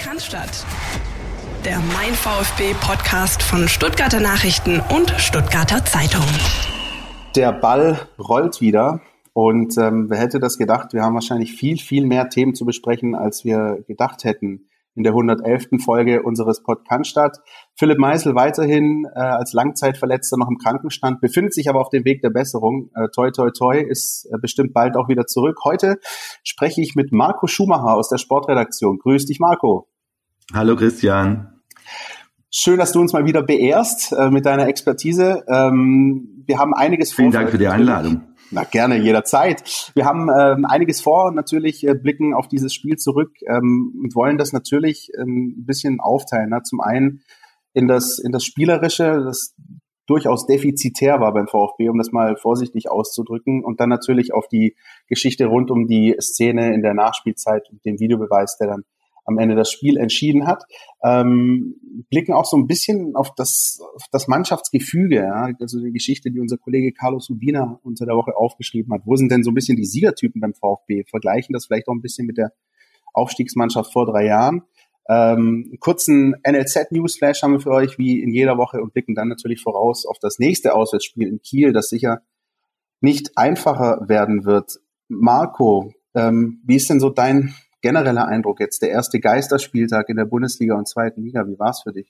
Cannstatt. Der Mein VfB-Podcast von Stuttgarter Nachrichten und Stuttgarter Zeitung. Der Ball rollt wieder und wer hätte das gedacht? Wir haben wahrscheinlich viel, viel mehr Themen zu besprechen, als wir gedacht hätten in der 111. Folge unseres Pod Cannstatt. Philipp Meisel weiterhin als Langzeitverletzter noch im Krankenstand, befindet sich aber auf dem Weg der Besserung. Toi, toi, toi, ist bestimmt bald auch wieder zurück. Heute spreche ich mit Marco Schumacher aus der Sportredaktion. Grüß dich, Marco. Hallo, Christian. Schön, dass du uns mal wieder beehrst mit deiner Expertise. Wir haben einiges vor. Vielen Dank für die Einladung. Na, gerne, jederzeit. Wir haben einiges vor, natürlich blicken auf dieses Spiel zurück und wollen das natürlich ein bisschen aufteilen. Ne? Zum einen in das Spielerische, das durchaus defizitär war beim VfB, um das mal vorsichtig auszudrücken, und dann natürlich auf die Geschichte rund um die Szene in der Nachspielzeit und den Videobeweis, der dann am Ende das Spiel entschieden hat, blicken auch so ein bisschen auf das Mannschaftsgefüge, ja? Also die Geschichte, die unser Kollege Carlos Urbina unter der Woche aufgeschrieben hat. Wo sind denn so ein bisschen die Siegertypen beim VfB? Vergleichen das vielleicht auch ein bisschen mit der Aufstiegsmannschaft vor 3 Jahren. Kurzen NLZ-Newsflash haben wir für euch, wie in jeder Woche, und blicken dann natürlich voraus auf das nächste Auswärtsspiel in Kiel, das sicher nicht einfacher werden wird. Marco, wie ist denn so dein genereller Eindruck jetzt, der erste Geisterspieltag in der Bundesliga und zweiten Liga, wie war es für dich?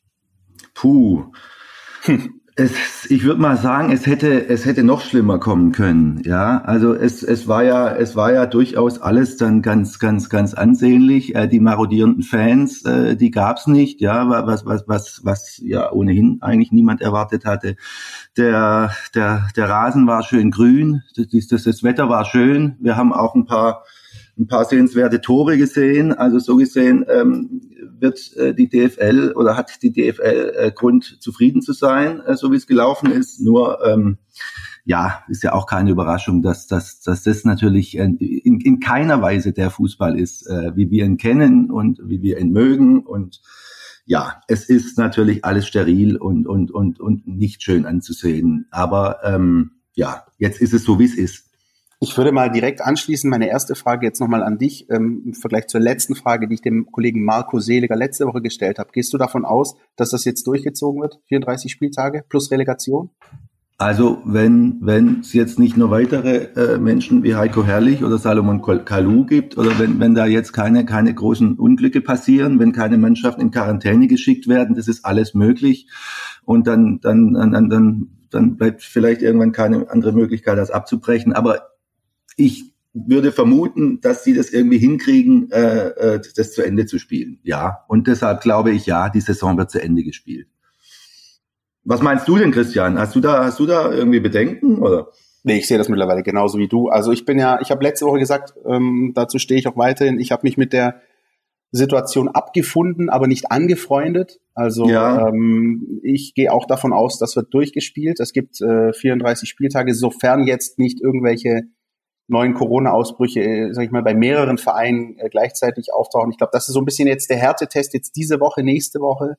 Ich würde mal sagen, es hätte noch schlimmer kommen können, ja. Also es war ja durchaus alles dann ganz ansehnlich. Die marodierenden Fans, die gab's nicht, ja, was ja ohnehin eigentlich niemand erwartet hatte. Der Rasen war schön grün, das Wetter war schön. Wir haben auch ein paar sehenswerte Tore gesehen. Also so gesehen wird die DFL oder hat die DFL Grund, zufrieden zu sein, so wie es gelaufen ist. Nur ist ja auch keine Überraschung, dass das natürlich in keiner Weise der Fußball ist, wie wir ihn kennen und wie wir ihn mögen. Und ja, es ist natürlich alles steril und nicht schön anzusehen. Aber jetzt ist es so, wie es ist. Ich würde mal direkt anschließen, meine erste Frage jetzt nochmal an dich, im Vergleich zur letzten Frage, die ich dem Kollegen Marco Seliger letzte Woche gestellt habe. Gehst du davon aus, dass das jetzt durchgezogen wird, 34 Spieltage plus Relegation? Also wenn es jetzt nicht nur weitere Menschen wie Heiko Herrlich oder Salomon Kalou gibt, oder wenn da jetzt keine großen Unglücke passieren, wenn keine Mannschaften in Quarantäne geschickt werden, das ist alles möglich. Und dann bleibt vielleicht irgendwann keine andere Möglichkeit, das abzubrechen. Aber ich würde vermuten, dass sie das irgendwie hinkriegen, das zu Ende zu spielen. Ja, und deshalb glaube ich, ja, die Saison wird zu Ende gespielt. Was meinst du denn, Christian? Hast du da irgendwie Bedenken, oder? Nee, ich sehe das mittlerweile genauso wie du. Also ich habe letzte Woche gesagt, dazu stehe ich auch weiterhin, ich habe mich mit der Situation abgefunden, aber nicht angefreundet. Also ja. Ich gehe auch davon aus, das wird durchgespielt. Es gibt 34 Spieltage, sofern jetzt nicht irgendwelche neuen Corona-Ausbrüche, sag ich mal, bei mehreren Vereinen gleichzeitig auftauchen. Ich glaube, das ist so ein bisschen jetzt der Härtetest, jetzt diese Woche, nächste Woche,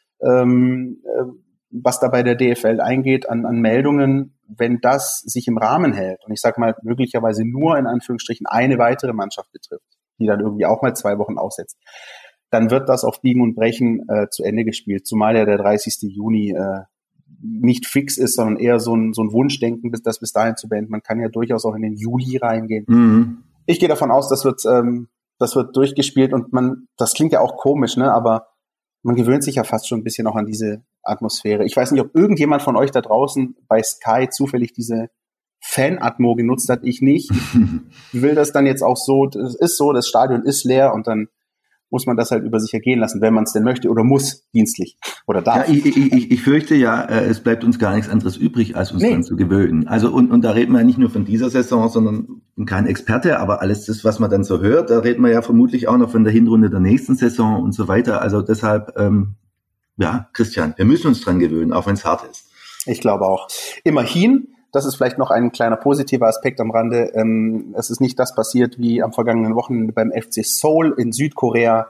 was da bei der DFL eingeht an Meldungen, wenn das sich im Rahmen hält und ich sag mal, möglicherweise nur in Anführungsstrichen eine weitere Mannschaft betrifft, die dann irgendwie auch mal 2 Wochen aussetzt, dann wird das auf Biegen und Brechen zu Ende gespielt, zumal ja der 30. Juni nicht fix ist, sondern eher so ein Wunschdenken, das bis dahin zu beenden. Man kann ja durchaus auch in den Juli reingehen. Mhm. Ich gehe davon aus, das wird durchgespielt und das klingt ja auch komisch, ne? Aber man gewöhnt sich ja fast schon ein bisschen auch an diese Atmosphäre. Ich weiß nicht, ob irgendjemand von euch da draußen bei Sky zufällig diese Fan-Atmo genutzt hat. Ich nicht. Ich will das dann jetzt auch so, es ist so, das Stadion ist leer und dann muss man das halt über sich ergehen lassen, wenn man es denn möchte oder muss, dienstlich oder darf. Ja, ich fürchte ja, es bleibt uns gar nichts anderes übrig, als uns dran zu gewöhnen. Also und da reden wir ja nicht nur von dieser Saison, sondern bin kein Experte, aber alles das, was man dann so hört, da reden wir ja vermutlich auch noch von der Hinrunde der nächsten Saison und so weiter. Also deshalb, Christian, wir müssen uns dran gewöhnen, auch wenn es hart ist. Ich glaube auch. Immerhin, das ist vielleicht noch ein kleiner positiver Aspekt am Rande. Es ist nicht das passiert wie am vergangenen Wochenende beim FC Seoul in Südkorea,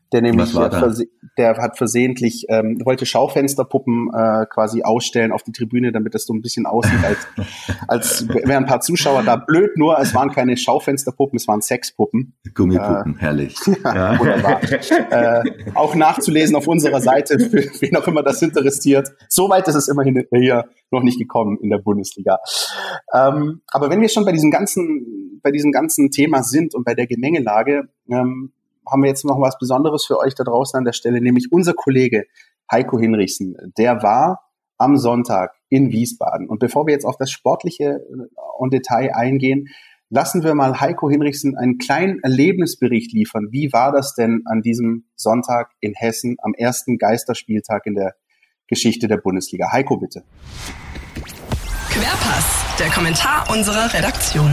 der nämlich der hat versehentlich wollte Schaufensterpuppen quasi ausstellen auf die Tribüne, damit das so ein bisschen aussieht, als wären ein paar Zuschauer da. Blöd nur, es waren keine Schaufensterpuppen, es waren Sexpuppen. Gummipuppen, herrlich. Ja, wunderbar. Auch nachzulesen auf unserer Seite, für wen auch immer das interessiert. So weit ist es immerhin hier noch nicht gekommen in der Bundesliga. Aber wenn wir schon bei diesem ganzen Thema sind und bei der Gemengelage, haben wir jetzt noch was Besonderes für euch da draußen an der Stelle, nämlich unser Kollege Heiko Hinrichsen. Der war am Sonntag in Wiesbaden. Und bevor wir jetzt auf das Sportliche und Detail eingehen, lassen wir mal Heiko Hinrichsen einen kleinen Erlebnisbericht liefern. Wie war das denn an diesem Sonntag in Hessen am ersten Geisterspieltag in der Geschichte der Bundesliga? Heiko, bitte. Querpass, der Kommentar unserer Redaktion.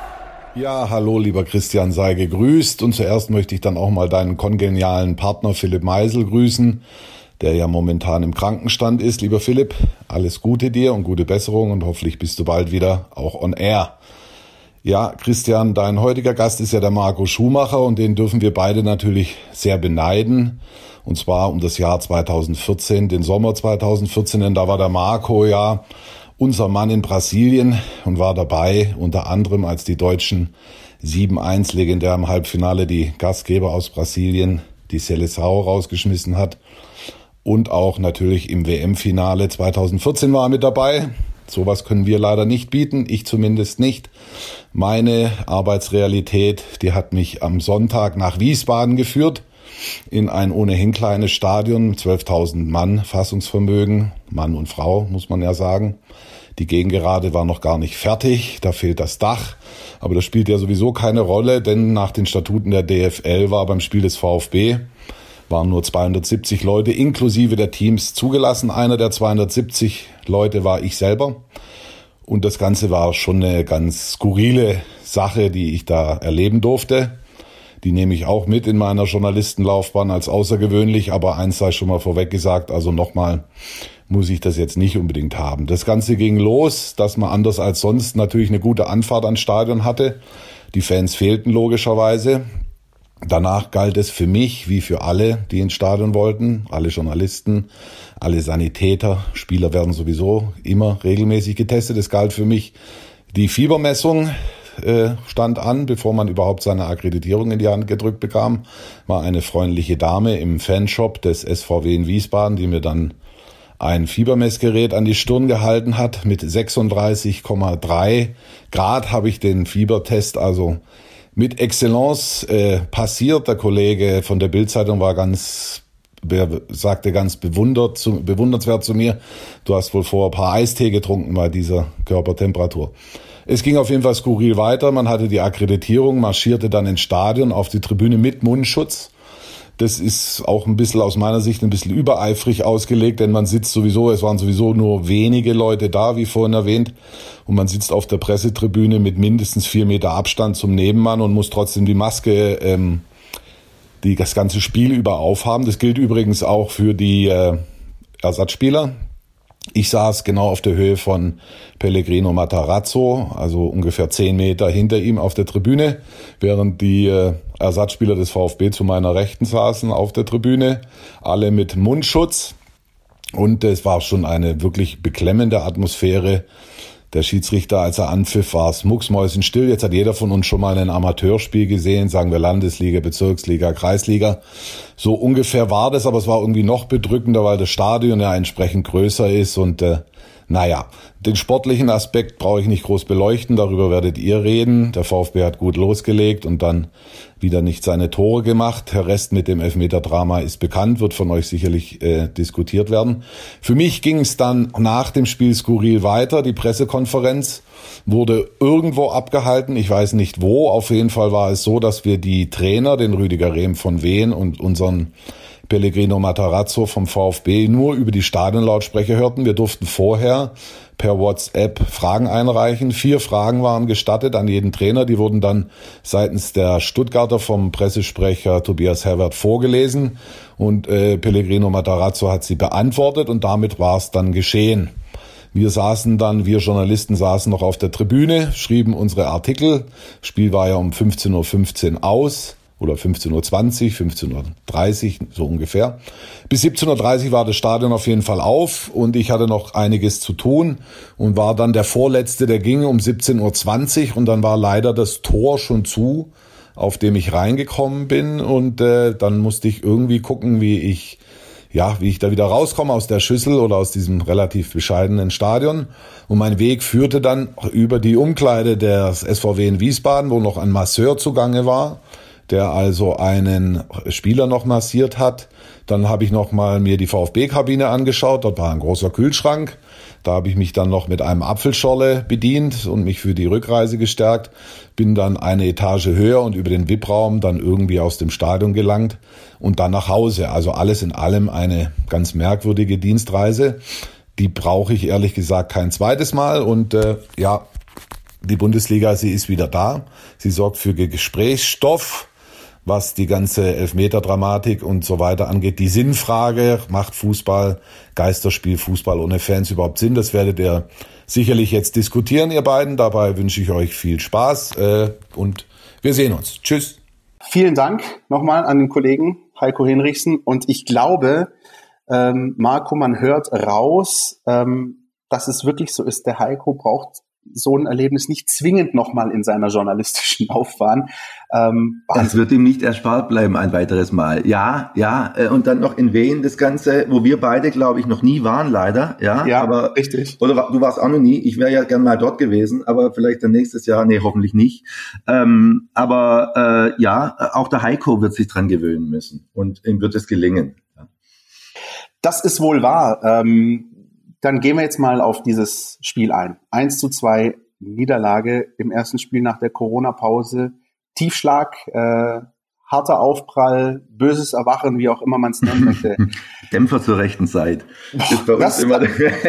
Ja, hallo, lieber Christian, sei gegrüßt. Und zuerst möchte ich dann auch mal deinen kongenialen Partner Philipp Meisel grüßen, der ja momentan im Krankenstand ist. Lieber Philipp, alles Gute dir und gute Besserung und hoffentlich bist du bald wieder auch on air. Ja, Christian, dein heutiger Gast ist ja der Marco Schumacher und den dürfen wir beide natürlich sehr beneiden. Und zwar um das Jahr 2014, den Sommer 2014, denn da war der Marco ja unser Mann in Brasilien und war dabei, unter anderem als die Deutschen 7-1 legendär im Halbfinale die Gastgeber aus Brasilien, die Seleção, rausgeschmissen hat. Und auch natürlich im WM-Finale 2014 war er mit dabei. Sowas können wir leider nicht bieten, ich zumindest nicht. Meine Arbeitsrealität, die hat mich am Sonntag nach Wiesbaden geführt, in ein ohnehin kleines Stadion, 12.000 Mann Fassungsvermögen, Mann und Frau, muss man ja sagen. Die Gegengerade war noch gar nicht fertig, da fehlt das Dach. Aber das spielt ja sowieso keine Rolle, denn nach den Statuten der DFL war beim Spiel des VfB, waren nur 270 Leute inklusive der Teams zugelassen. Einer der 270 Leute war ich selber. Und das Ganze war schon eine ganz skurrile Sache, die ich da erleben durfte. Die nehme ich auch mit in meiner Journalistenlaufbahn als außergewöhnlich. Aber eins sei schon mal vorweg gesagt, also nochmal muss ich das jetzt nicht unbedingt haben. Das Ganze ging los, dass man anders als sonst natürlich eine gute Anfahrt ans Stadion hatte. Die Fans fehlten logischerweise. Danach galt es für mich, wie für alle, die ins Stadion wollten, alle Journalisten, alle Sanitäter, Spieler werden sowieso immer regelmäßig getestet. Es galt für mich, die Fiebermessung stand an, bevor man überhaupt seine Akkreditierung in die Hand gedrückt bekam. War eine freundliche Dame im Fanshop des SVW in Wiesbaden, die mir dann ein Fiebermessgerät an die Stirn gehalten hat. Mit 36,3 Grad habe ich den Fiebertest also mit Excellence passiert. Der Kollege von der Bild-Zeitung sagte ganz bewundernswert zu mir, du hast wohl vorher ein paar Eistee getrunken bei dieser Körpertemperatur. Es ging auf jeden Fall skurril weiter. Man hatte die Akkreditierung, marschierte dann ins Stadion auf die Tribüne mit Mundschutz. Das ist auch ein bisschen aus meiner Sicht ein bisschen übereifrig ausgelegt, denn man sitzt sowieso, es waren sowieso nur wenige Leute da, wie vorhin erwähnt, und man sitzt auf der Pressetribüne mit mindestens 4 Meter Abstand zum Nebenmann und muss trotzdem die Maske das ganze Spiel über aufhaben. Das gilt übrigens auch für die Ersatzspieler. Ich saß genau auf der Höhe von Pellegrino Matarazzo, also ungefähr 10 Meter hinter ihm auf der Tribüne, während die Ersatzspieler des VfB zu meiner Rechten saßen auf der Tribüne, alle mit Mundschutz. Und es war schon eine wirklich beklemmende Atmosphäre. Der Schiedsrichter, als er anpfiff, war es mucksmäuschenstill. Jetzt hat jeder von uns schon mal ein Amateurspiel gesehen, sagen wir Landesliga, Bezirksliga, Kreisliga. So ungefähr war das, aber es war irgendwie noch bedrückender, weil das Stadion ja entsprechend größer ist. Und den sportlichen Aspekt brauche ich nicht groß beleuchten, darüber werdet ihr reden. Der VfB hat gut losgelegt und dann wieder nicht seine Tore gemacht. Der Rest mit dem Elfmeter-Drama ist bekannt, wird von euch sicherlich diskutiert werden. Für mich ging es dann nach dem Spiel skurril weiter. Die Pressekonferenz wurde irgendwo abgehalten, ich weiß nicht wo. Auf jeden Fall war es so, dass wir die Trainer, den Rüdiger Rehm von Wien und unseren Pellegrino Matarazzo vom VfB nur über die Stadionlautsprecher hörten. Wir durften vorher per WhatsApp Fragen einreichen. 4 Fragen waren gestattet an jeden Trainer. Die wurden dann seitens der Stuttgarter vom Pressesprecher Tobias Herbert vorgelesen. Und Pellegrino Matarazzo hat sie beantwortet und damit war es dann geschehen. Wir Journalisten saßen noch auf der Tribüne, schrieben unsere Artikel. Das Spiel war ja um 15:15 Uhr aus. oder 15.20 Uhr, 15.30 Uhr, so ungefähr. Bis 17.30 Uhr war das Stadion auf jeden Fall auf und ich hatte noch einiges zu tun und war dann der Vorletzte, der ging um 17.20 Uhr und dann war leider das Tor schon zu, auf dem ich reingekommen bin und dann musste ich irgendwie gucken, wie ich da wieder rauskomme aus der Schüssel oder aus diesem relativ bescheidenen Stadion. Und mein Weg führte dann über die Umkleide des SVW in Wiesbaden, wo noch ein Masseur zugange war, der also einen Spieler noch massiert hat. Dann habe ich noch mal mir die VfB-Kabine angeschaut. Dort war ein großer Kühlschrank. Da habe ich mich dann noch mit einem Apfelschorle bedient und mich für die Rückreise gestärkt. Bin dann eine Etage höher und über den VIP-Raum dann irgendwie aus dem Stadion gelangt und dann nach Hause. Also alles in allem eine ganz merkwürdige Dienstreise. Die brauche ich ehrlich gesagt kein zweites Mal. Und die Bundesliga, sie ist wieder da. Sie sorgt für Gesprächsstoff, was die ganze Elfmeter-Dramatik und so weiter angeht. Die Sinnfrage, macht Fußball, Geisterspiel, Fußball ohne Fans überhaupt Sinn? Das werdet ihr sicherlich jetzt diskutieren, ihr beiden. Dabei wünsche ich euch viel Spaß und wir sehen uns. Tschüss. Vielen Dank nochmal an den Kollegen Heiko Hinrichsen. Und ich glaube, Marco, man hört raus, dass es wirklich so ist, der Heiko braucht so ein Erlebnis nicht zwingend nochmal in seiner journalistischen Laufbahn. Das wird ihm nicht erspart bleiben ein weiteres Mal. Ja, und dann noch in Wien das Ganze, wo wir beide, glaube ich, noch nie waren, leider. Ja, aber richtig. Oder du warst auch noch nie. Ich wäre ja gern mal dort gewesen, aber vielleicht dann nächstes Jahr. Nee, hoffentlich nicht. Auch der Heiko wird sich dran gewöhnen müssen und ihm wird es gelingen. Ja. Das ist wohl wahr. Dann gehen wir jetzt mal auf dieses Spiel ein. 1:2 Niederlage im ersten Spiel nach der Corona-Pause. Tiefschlag, harter Aufprall, böses Erwachen, wie auch immer man es nennen möchte. Dämpfer zur rechten Zeit. Ist bei uns immer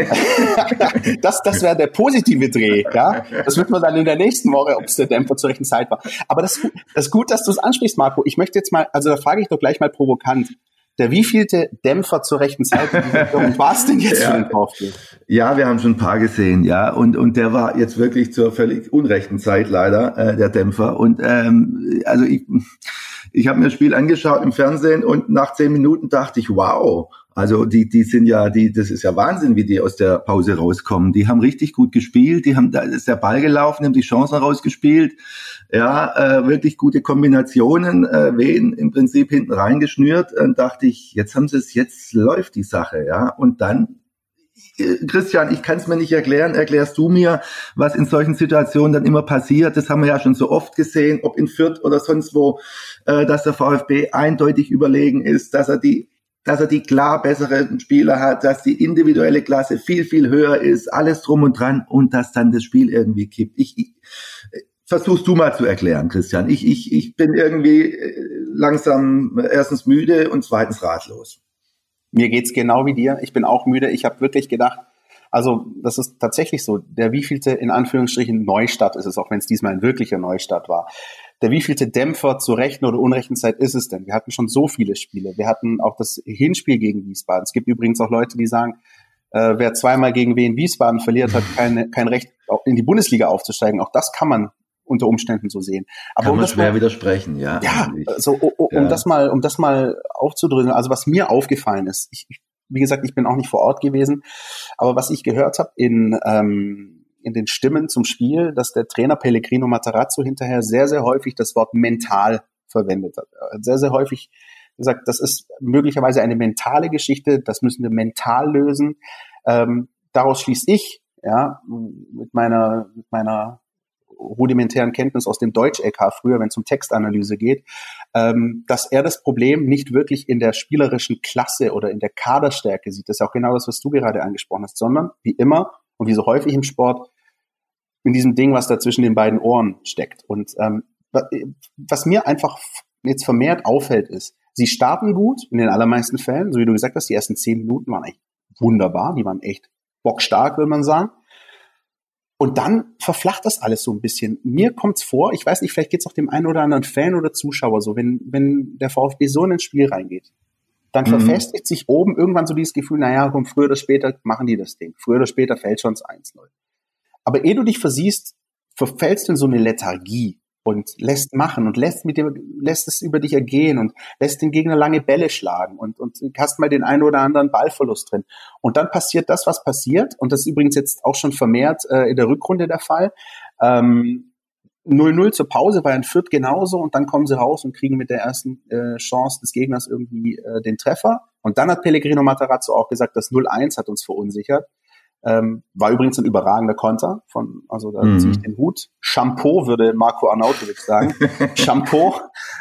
das wäre der positive Dreh. Ja? Das wird man dann in der nächsten Woche, ob es der Dämpfer zur rechten Zeit war. Aber das ist gut, dass du es ansprichst, Marco. Ich möchte jetzt mal, also da frage ich doch gleich mal provokant. Der wievielte Dämpfer zur rechten Zeit war es denn jetzt für den VfB? Ja, wir haben schon ein paar gesehen, ja, und der war jetzt wirklich zur völlig unrechten Zeit leider, der Dämpfer. Und also ich habe mir das Spiel angeschaut im Fernsehen und nach 10 Minuten dachte ich, wow, also die sind ja, das ist ja Wahnsinn, wie die aus der Pause rauskommen. Die haben richtig gut gespielt, da ist der Ball gelaufen, haben die Chancen rausgespielt. Ja, wirklich gute Kombinationen, Wen im Prinzip hinten reingeschnürt. Und dachte ich, jetzt läuft die Sache, ja. Und dann, Christian, ich kann es mir nicht erklären, erklärst du mir, was in solchen Situationen dann immer passiert. Das haben wir ja schon so oft gesehen, ob in Fürth oder sonst wo, dass der VfB eindeutig überlegen ist, dass er die klar besseren Spieler hat, dass die individuelle Klasse viel, viel höher ist, alles drum und dran und dass dann das Spiel irgendwie kippt. Versuchst du mal zu erklären, Christian. Ich bin irgendwie langsam erstens müde und zweitens ratlos. Mir geht's genau wie dir. Ich bin auch müde. Ich habe wirklich gedacht, also das ist tatsächlich so, der wievielte in Anführungsstrichen Neustart ist es, auch wenn es diesmal ein wirklicher Neustart war. Der wievielte Dämpfer zur rechten oder unrechten Zeit ist es denn? Wir hatten schon so viele Spiele. Wir hatten auch das Hinspiel gegen Wiesbaden. Es gibt übrigens auch Leute, die sagen, wer zweimal gegen Wien Wiesbaden verliert, hat kein Recht, in die Bundesliga aufzusteigen. Auch das kann man unter Umständen so sehen. Aber kann man schwer widersprechen, ja. Ja, so, um das mal aufzudröseln. Also was mir aufgefallen ist, wie gesagt, ich bin auch nicht vor Ort gewesen, aber was ich gehört habe in den Stimmen zum Spiel, dass der Trainer Pellegrino Matarazzo hinterher sehr, sehr häufig das Wort mental verwendet hat. Sehr, sehr häufig gesagt, das ist möglicherweise eine mentale Geschichte, das müssen wir mental lösen. Daraus schließe ich, ja, mit meiner rudimentären Kenntnis aus dem Deutsch-LK früher, wenn es um Textanalyse geht, dass er das Problem nicht wirklich in der spielerischen Klasse oder in der Kaderstärke sieht. Das ist auch genau das, was du gerade angesprochen hast, sondern wie immer und wie so häufig im Sport in diesem Ding, was da zwischen den beiden Ohren steckt. Und was mir einfach jetzt vermehrt auffällt, ist, sie starten gut in den allermeisten Fällen, so wie du gesagt hast, die ersten 10 Minuten waren echt wunderbar, die waren echt bockstark, will man sagen. Und dann verflacht das alles so ein bisschen. Mir kommt's vor, ich weiß nicht, vielleicht geht's auch dem einen oder anderen Fan oder Zuschauer so, wenn der VfB so in ein Spiel reingeht, dann verfestigt sich oben irgendwann so dieses Gefühl, naja, komm, früher oder später machen die das Ding. Früher oder später fällt schon 1-0. Aber ehe du dich versiehst, verfällst du in so eine Lethargie. und lässt machen und lässt es über dich ergehen und lässt den Gegner lange Bälle schlagen und hast mal den einen oder anderen Ballverlust drin. Und dann passiert das, was passiert. Und das ist übrigens jetzt auch schon vermehrt in der Rückrunde der Fall. 0-0 zur Pause war in Fürth genauso und dann kommen sie raus und kriegen mit der ersten Chance des Gegners irgendwie den Treffer. Und dann hat Pellegrino Matarazzo auch gesagt, das 0-1 hat uns verunsichert. War übrigens ein überragender Konter also da ziehe ich den Hut. Shampoo, würde Marco Arnautovic sagen. Shampoo.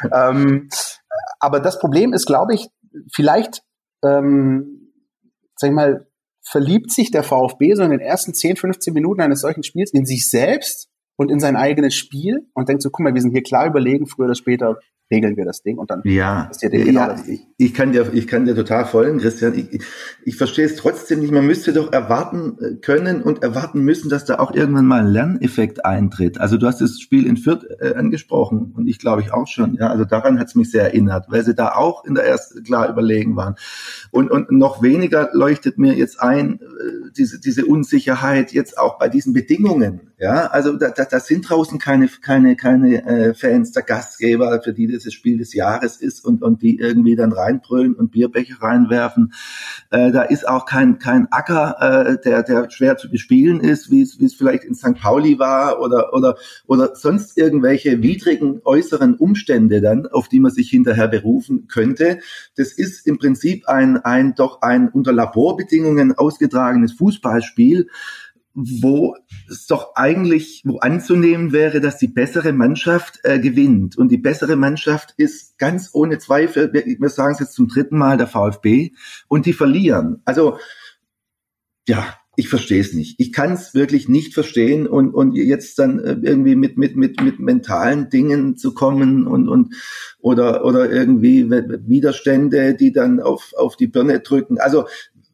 Aber das Problem ist, glaube ich, vielleicht, sag ich mal, verliebt sich der VfB so in den ersten 10, 15 Minuten eines solchen Spiels in sich selbst und in sein eigenes Spiel und denkt so, guck mal, wir sind hier klar überlegen, früher oder später regeln wir das Ding und dann passiert genau das. Ich kann dir total folgen, Christian. Ich verstehe es trotzdem nicht. Man müsste doch erwarten können und erwarten müssen, dass da auch irgendwann mal ein Lerneffekt eintritt. Also du hast das Spiel in Fürth angesprochen und ich glaube ich auch schon. Ja, also daran hat es mich sehr erinnert, weil sie da auch in der ersten klar überlegen waren. Und noch weniger leuchtet mir jetzt ein, diese Unsicherheit jetzt auch bei diesen Bedingungen. Ja, also da sind draußen keine Fans, der Gastgeber, für die das Spiel des Jahres ist und die irgendwie dann reinbrüllen und Bierbecher reinwerfen. Da ist auch kein Acker, der schwer zu bespielen ist, wie es vielleicht in St. Pauli war oder sonst irgendwelche widrigen äußeren Umstände dann, auf die man sich hinterher berufen könnte. Das ist im Prinzip ein unter Laborbedingungen ausgetragenes Fußballspiel, wo es doch eigentlich, wo anzunehmen wäre, dass die bessere Mannschaft gewinnt. Und die bessere Mannschaft ist ganz ohne Zweifel, wir sagen es jetzt zum 3. Mal, der VfB. Und die verlieren. Also, ja, ich verstehe es nicht. Ich kann es wirklich nicht verstehen und jetzt dann irgendwie mit mentalen Dingen zu kommen oder irgendwie Widerstände, die dann auf die Birne drücken. Also,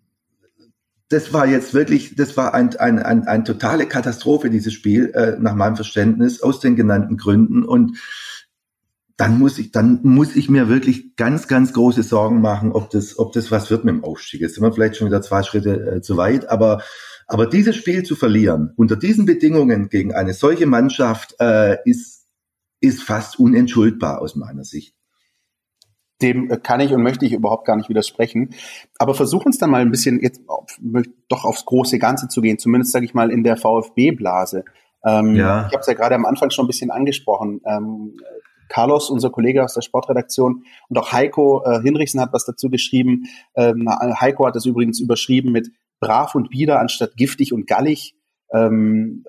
das war eine totale Katastrophe, dieses Spiel, nach meinem Verständnis, aus den genannten Gründen. Und dann muss ich mir wirklich ganz, ganz große Sorgen machen, ob das was wird mit dem Aufstieg. Jetzt sind wir vielleicht schon wieder 2 Schritte zu weit, aber dieses Spiel zu verlieren, unter diesen Bedingungen gegen eine solche Mannschaft, ist fast unentschuldbar aus meiner Sicht. Dem kann ich und möchte ich überhaupt gar nicht widersprechen. Aber versuchen es dann mal ein bisschen jetzt doch aufs große Ganze zu gehen, zumindest sage ich mal in der VfB-Blase. Ich habe es ja gerade am Anfang schon ein bisschen angesprochen. Carlos, unser Kollege aus der Sportredaktion, und auch Heiko Hinrichsen hat was dazu geschrieben. Heiko hat das übrigens überschrieben mit brav und bieder anstatt giftig und gallig. Und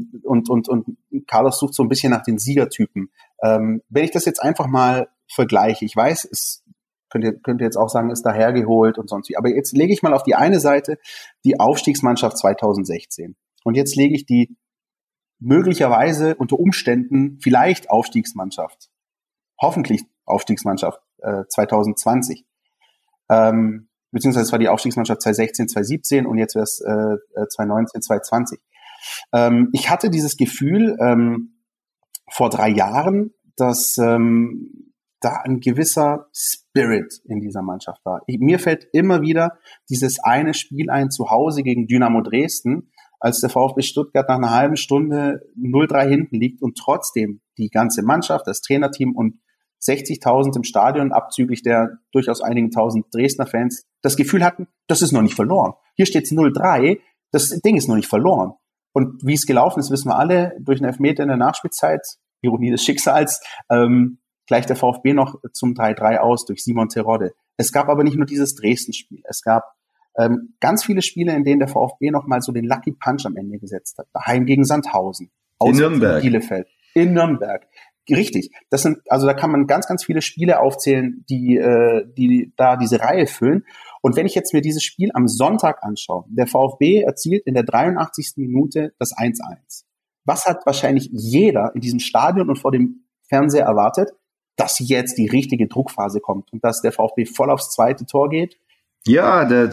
Carlos sucht so ein bisschen nach den Siegertypen. Wenn ich das jetzt einfach mal vergleiche, ich weiß, es könnt ihr jetzt auch sagen, ist dahergeholt und sonst wie, aber jetzt lege ich mal auf die eine Seite die Aufstiegsmannschaft 2016 und jetzt lege ich die möglicherweise unter Umständen vielleicht Aufstiegsmannschaft, hoffentlich Aufstiegsmannschaft 2020, beziehungsweise es war die Aufstiegsmannschaft 2016, 2017 und jetzt wäre es 2019, 2020. Ich hatte dieses Gefühl vor 3 Jahren, dass da ein gewisser Spirit in dieser Mannschaft war. Mir fällt immer wieder dieses eine Spiel ein, zu Hause gegen Dynamo Dresden, als der VfB Stuttgart nach einer halben Stunde 0-3 hinten liegt und trotzdem die ganze Mannschaft, das Trainerteam und 60.000 im Stadion, abzüglich der durchaus einigen tausend Dresdner Fans, das Gefühl hatten, das ist noch nicht verloren. Hier steht es 0-3, das Ding ist noch nicht verloren. Und wie es gelaufen ist, wissen wir alle, durch einen Elfmeter in der Nachspielzeit, Ironie des Schicksals, gleicht der VfB noch zum 3-3 aus durch Simon Terodde. Es gab aber nicht nur dieses Dresden-Spiel. Es gab ganz viele Spiele, in denen der VfB noch mal so den Lucky Punch am Ende gesetzt hat. Daheim gegen Sandhausen. In Nürnberg. Bielefeld. In Nürnberg. Richtig. Da kann man ganz, ganz viele Spiele aufzählen, die da diese Reihe füllen. Und wenn ich jetzt mir dieses Spiel am Sonntag anschaue, der VfB erzielt in der 83. Minute das 1-1. Was hat wahrscheinlich jeder in diesem Stadion und vor dem Fernseher erwartet? Dass jetzt die richtige Druckphase kommt und dass der VfB voll aufs zweite Tor geht. Ja, der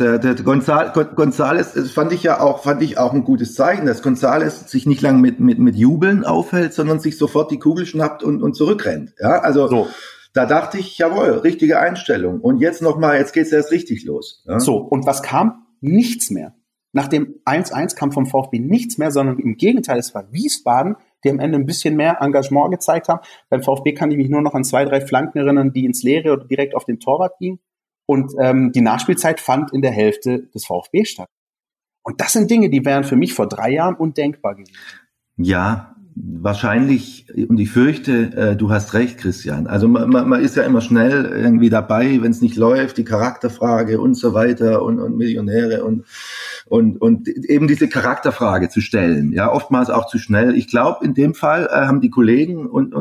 González fand ich auch ein gutes Zeichen, dass González sich nicht lang mit Jubeln aufhält, sondern sich sofort die Kugel schnappt und zurückrennt. Ja, also so. Da dachte ich, jawohl, richtige Einstellung. Und jetzt geht's erst richtig los. Ja? So, und was kam? Nichts mehr. Nach dem 1-1 kam vom VfB nichts mehr, sondern im Gegenteil, es war Wiesbaden, die am Ende ein bisschen mehr Engagement gezeigt haben. Beim VfB kann ich mich nur noch an 2, 3 Flanken erinnern, die ins Leere oder direkt auf den Torwart gingen. Und die Nachspielzeit fand in der Hälfte des VfB statt. Und das sind Dinge, die wären für mich vor 3 Jahren undenkbar gewesen. Ja, wahrscheinlich, und ich fürchte, du hast recht, Christian. Also man ist ja immer schnell irgendwie dabei, wenn es nicht läuft, die Charakterfrage und so weiter und Millionäre und eben diese Charakterfrage zu stellen. Ja, oftmals auch zu schnell. Ich glaube, in dem Fall haben die Kollegen und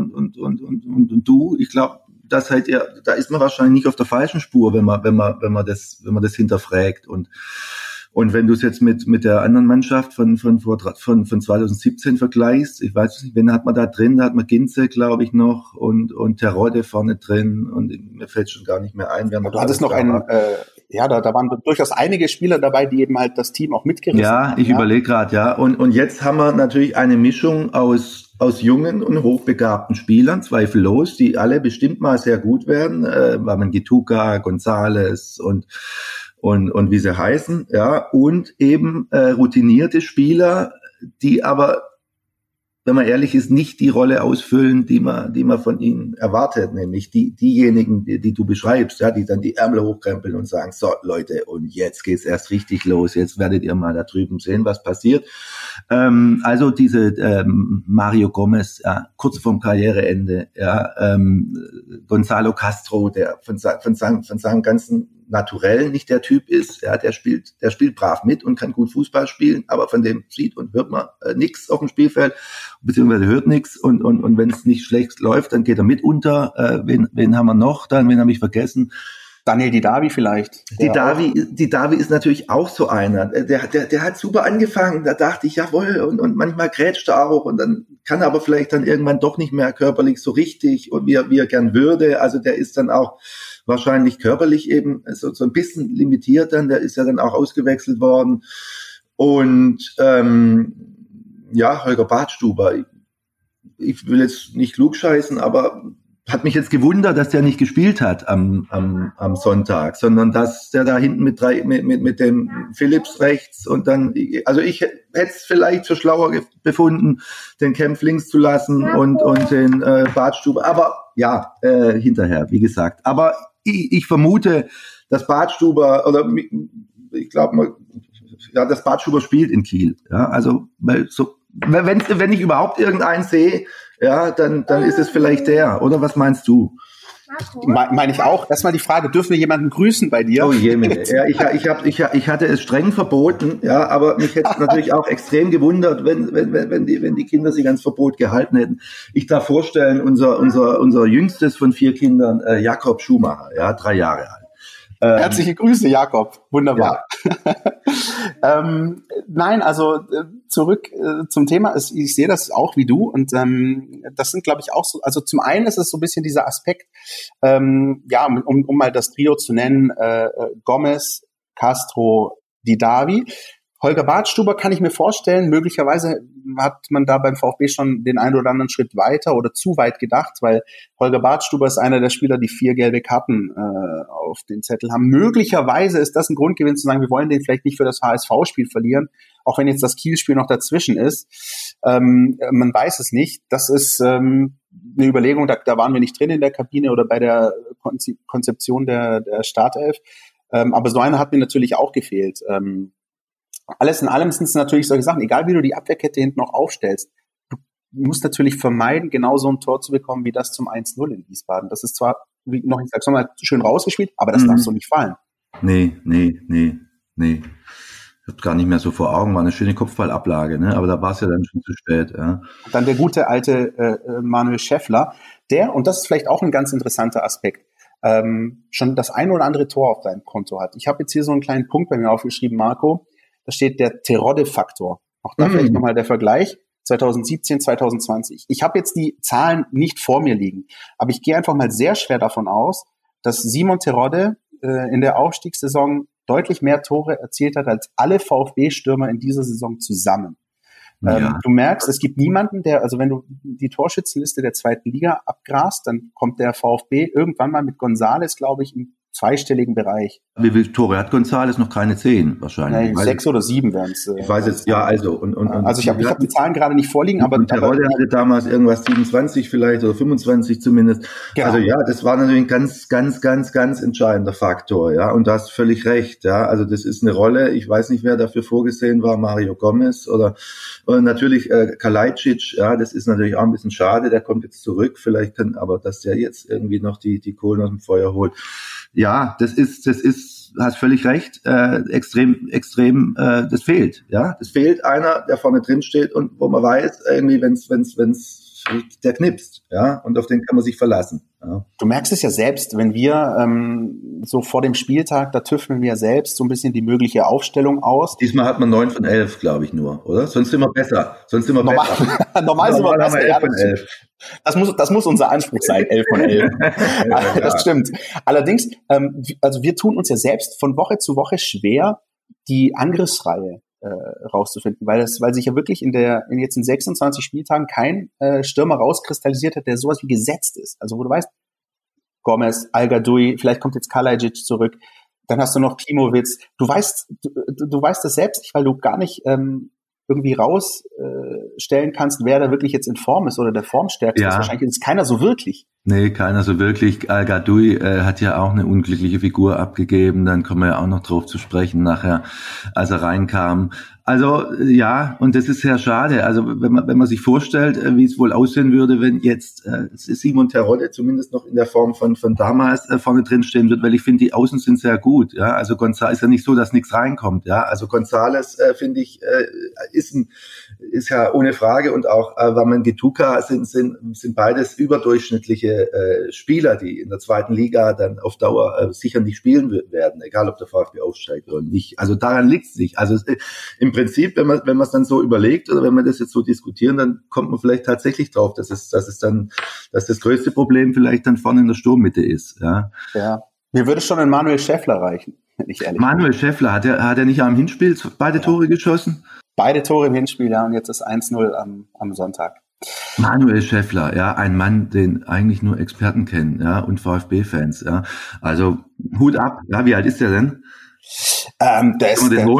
du, ich glaube, das seid ihr, da ist man wahrscheinlich nicht auf der falschen Spur, wenn man das hinterfragt und wenn du es jetzt mit der anderen Mannschaft von 2017 vergleichst, ich weiß nicht, wen hat man da drin? Da hat man Ginze, glaube ich, noch und Terodde vorne drin und mir fällt schon gar nicht mehr ein. Du hattest noch einen, da waren durchaus einige Spieler dabei, die eben halt das Team auch mitgerissen haben. Ja, ich überlege gerade, ja. Und jetzt haben wir natürlich eine Mischung aus jungen und hochbegabten Spielern, zweifellos, die alle bestimmt mal sehr gut werden. Wamangituka, González und wie sie heißen, ja, und eben routinierte Spieler, die aber, wenn man ehrlich ist, nicht die Rolle ausfüllen, die man von ihnen erwartet, nämlich diejenigen, die du beschreibst, ja, die dann die Ärmel hochkrempeln und sagen, so Leute, und jetzt geht's erst richtig los, jetzt werdet ihr mal da drüben sehen, was passiert. Also diese Mario Gomez, ja, kurz vorm Karriereende, ja, Gonzalo Castro, der von seinem ganzen Naturell nicht der Typ ist, ja, der spielt brav mit und kann gut Fußball spielen, aber von dem sieht und hört man nichts auf dem Spielfeld, beziehungsweise hört nichts und wenn es nicht schlecht läuft, dann geht er mit unter. Wen haben wir noch dann? Wen habe ich vergessen? Daniel Didavi vielleicht. Didavi ist natürlich auch so einer. Der hat super angefangen. Da dachte ich, jawohl, und manchmal grätscht er auch und dann kann er aber vielleicht dann irgendwann doch nicht mehr körperlich so richtig und wie er gern würde. Also der ist dann auch wahrscheinlich körperlich eben so ein bisschen limitiert dann. Der ist ja dann auch ausgewechselt worden. Und Holger Badstuber, ich will jetzt nicht klugscheißen, aber hat mich jetzt gewundert, dass der nicht gespielt hat am Sonntag, sondern dass der da hinten mit dem Phillips rechts und dann, also ich hätte es vielleicht für schlauer befunden, den Kempf links zu lassen und den Badstuber, aber ja, hinterher, wie gesagt. Aber ich vermute, dass Badstuber, oder ich glaube, ja, dass Badstuber spielt in Kiel. Ja, also so, wenn ich überhaupt irgendeinen sehe, ja, dann ist es vielleicht der, oder was meinst du? Meine ich auch. Erstmal die Frage, dürfen wir jemanden grüßen bei dir? Oh je, ja, ich hatte es streng verboten, ja, aber mich hätte es natürlich auch extrem gewundert, wenn die Kinder sich ans Verbot gehalten hätten. Ich darf vorstellen, unser jüngstes von 4 Kindern, Jakob Schumacher, ja, 3 Jahre alt. Herzliche Grüße, Jakob. Wunderbar. Ja. Nein, also zurück zum Thema. Ich sehe das auch wie du und das sind, glaube ich, auch so. Also zum einen ist es so ein bisschen dieser Aspekt, um mal das Trio zu nennen: Gomez, Castro, Didavi. Holger Badstuber kann ich mir vorstellen, möglicherweise hat man da beim VfB schon den einen oder anderen Schritt weiter oder zu weit gedacht, weil Holger Badstuber ist einer der Spieler, die 4 gelbe Karten auf den Zettel haben. Möglicherweise ist das ein Grund gewesen zu sagen, wir wollen den vielleicht nicht für das HSV-Spiel verlieren, auch wenn jetzt das Kiel-Spiel noch dazwischen ist. Man weiß es nicht. Das ist eine Überlegung, da waren wir nicht drin in der Kabine oder bei der Konzeption der Startelf. Aber so einer hat mir natürlich auch gefehlt. Alles in allem sind es natürlich solche Sachen, egal wie du die Abwehrkette hinten noch aufstellst, du musst natürlich vermeiden, genau so ein Tor zu bekommen wie das zum 1-0 in Wiesbaden. Das ist zwar, wie noch ich sage, mal schön rausgespielt, aber das darf so nicht fallen. Nee. Ich hab gar nicht mehr so vor Augen, war eine schöne Kopfballablage, ne? Aber da war es ja dann schon zu spät. Ja. Dann der gute alte Manuel Schäffler, der, und das ist vielleicht auch ein ganz interessanter Aspekt, schon das ein oder andere Tor auf seinem Konto hat. Ich habe jetzt hier so einen kleinen Punkt bei mir aufgeschrieben, Marco. Da steht der Terodde-Faktor. Auch da vielleicht nochmal der Vergleich 2017, 2020. Ich habe jetzt die Zahlen nicht vor mir liegen, aber ich gehe einfach mal sehr schwer davon aus, dass Simon Terodde in der Aufstiegssaison deutlich mehr Tore erzielt hat als alle VfB-Stürmer in dieser Saison zusammen. Ja. Du merkst, es gibt niemanden, also wenn du die Torschützenliste der 2. Liga abgrast, dann kommt der VfB irgendwann mal mit González, glaube ich, im zweistelligen Bereich. Wie viele Tore hat González? Noch keine 10 wahrscheinlich. 6 oder 7 wären es. Ich weiß jetzt, ja, also. Also ich hab die Zahlen gerade nicht vorliegen, aber... Und Terodde hatte damals irgendwas 27 vielleicht oder 25 zumindest. Genau. Also ja, das war natürlich ein ganz entscheidender Faktor, ja. Und du hast völlig recht, ja. Also das ist eine Rolle, ich weiß nicht, wer dafür vorgesehen war, Mario Gomez oder natürlich Kalajdzic, ja, das ist natürlich auch ein bisschen schade, der kommt jetzt zurück, vielleicht kann, aber dass der jetzt irgendwie noch die Kohlen aus dem Feuer holt. Ja, das ist, hast völlig recht, extrem, das fehlt, ja. Es fehlt einer, der vorne drin steht und wo man weiß, irgendwie, wenn's, der knipst, ja, und auf den kann man sich verlassen. Ja. Du merkst es ja selbst, wenn wir so vor dem Spieltag, da tüfteln wir selbst so ein bisschen die mögliche Aufstellung aus. Diesmal hat man 9 von 11, glaube ich nur, oder? Sonst immer besser. Normal sind wir besser. 11 von 11. Das muss unser Anspruch sein, 11 von 11. Ja. Das stimmt. Allerdings, also wir tun uns ja selbst von Woche zu Woche schwer, die Angriffsreihe rauszufinden, weil sich ja wirklich jetzt in 26 Spieltagen kein Stürmer rauskristallisiert hat, der sowas wie gesetzt ist. Also wo du weißt, Gomez, El-Ghadoui, vielleicht kommt jetzt Kalajdzic zurück, dann hast du noch Klimowitz. Du weißt das selbst nicht, weil du gar nicht irgendwie rausstellen kannst, wer da wirklich jetzt in Form ist oder der Formstärkste ist. Wahrscheinlich ist keiner so wirklich. Nee, keiner so wirklich. El-Ghadoui hat ja auch eine unglückliche Figur abgegeben, dann kommen wir ja auch noch drauf zu sprechen nachher, als er reinkam. Also ja, und das ist sehr schade. Also wenn man sich vorstellt, wie es wohl aussehen würde, wenn jetzt Simon Terodde zumindest noch in der Form von damals vorne drin stehen wird, weil ich finde, die Außen sind sehr gut. Ja, also González ist ja nicht so, dass nichts reinkommt. Ja, also González finde ich ist ja ohne Frage und auch Wamangituka sind beides überdurchschnittliche Spieler, die in der zweiten Liga dann auf Dauer sicher nicht spielen werden, egal ob der VfB aufsteigt oder nicht. Also daran liegt es nicht. Also im Prinzip, wenn man es dann so überlegt oder wenn wir das jetzt so diskutieren, dann kommt man vielleicht tatsächlich drauf, dass das größte Problem vielleicht dann vorne in der Sturmmitte ist. Ja. Mir würde schon ein Manuel Schäffler reichen, wenn ich ehrlich bin. Manuel Schäffler, hat er nicht am Hinspiel beide Tore geschossen? Beide Tore im Hinspiel, ja, und jetzt das 1-0 am Sonntag. Manuel Schäffler, ja, ein Mann, den eigentlich nur Experten kennen, ja, und VfB-Fans, ja. Also Hut ab, ja, wie alt ist der denn? Der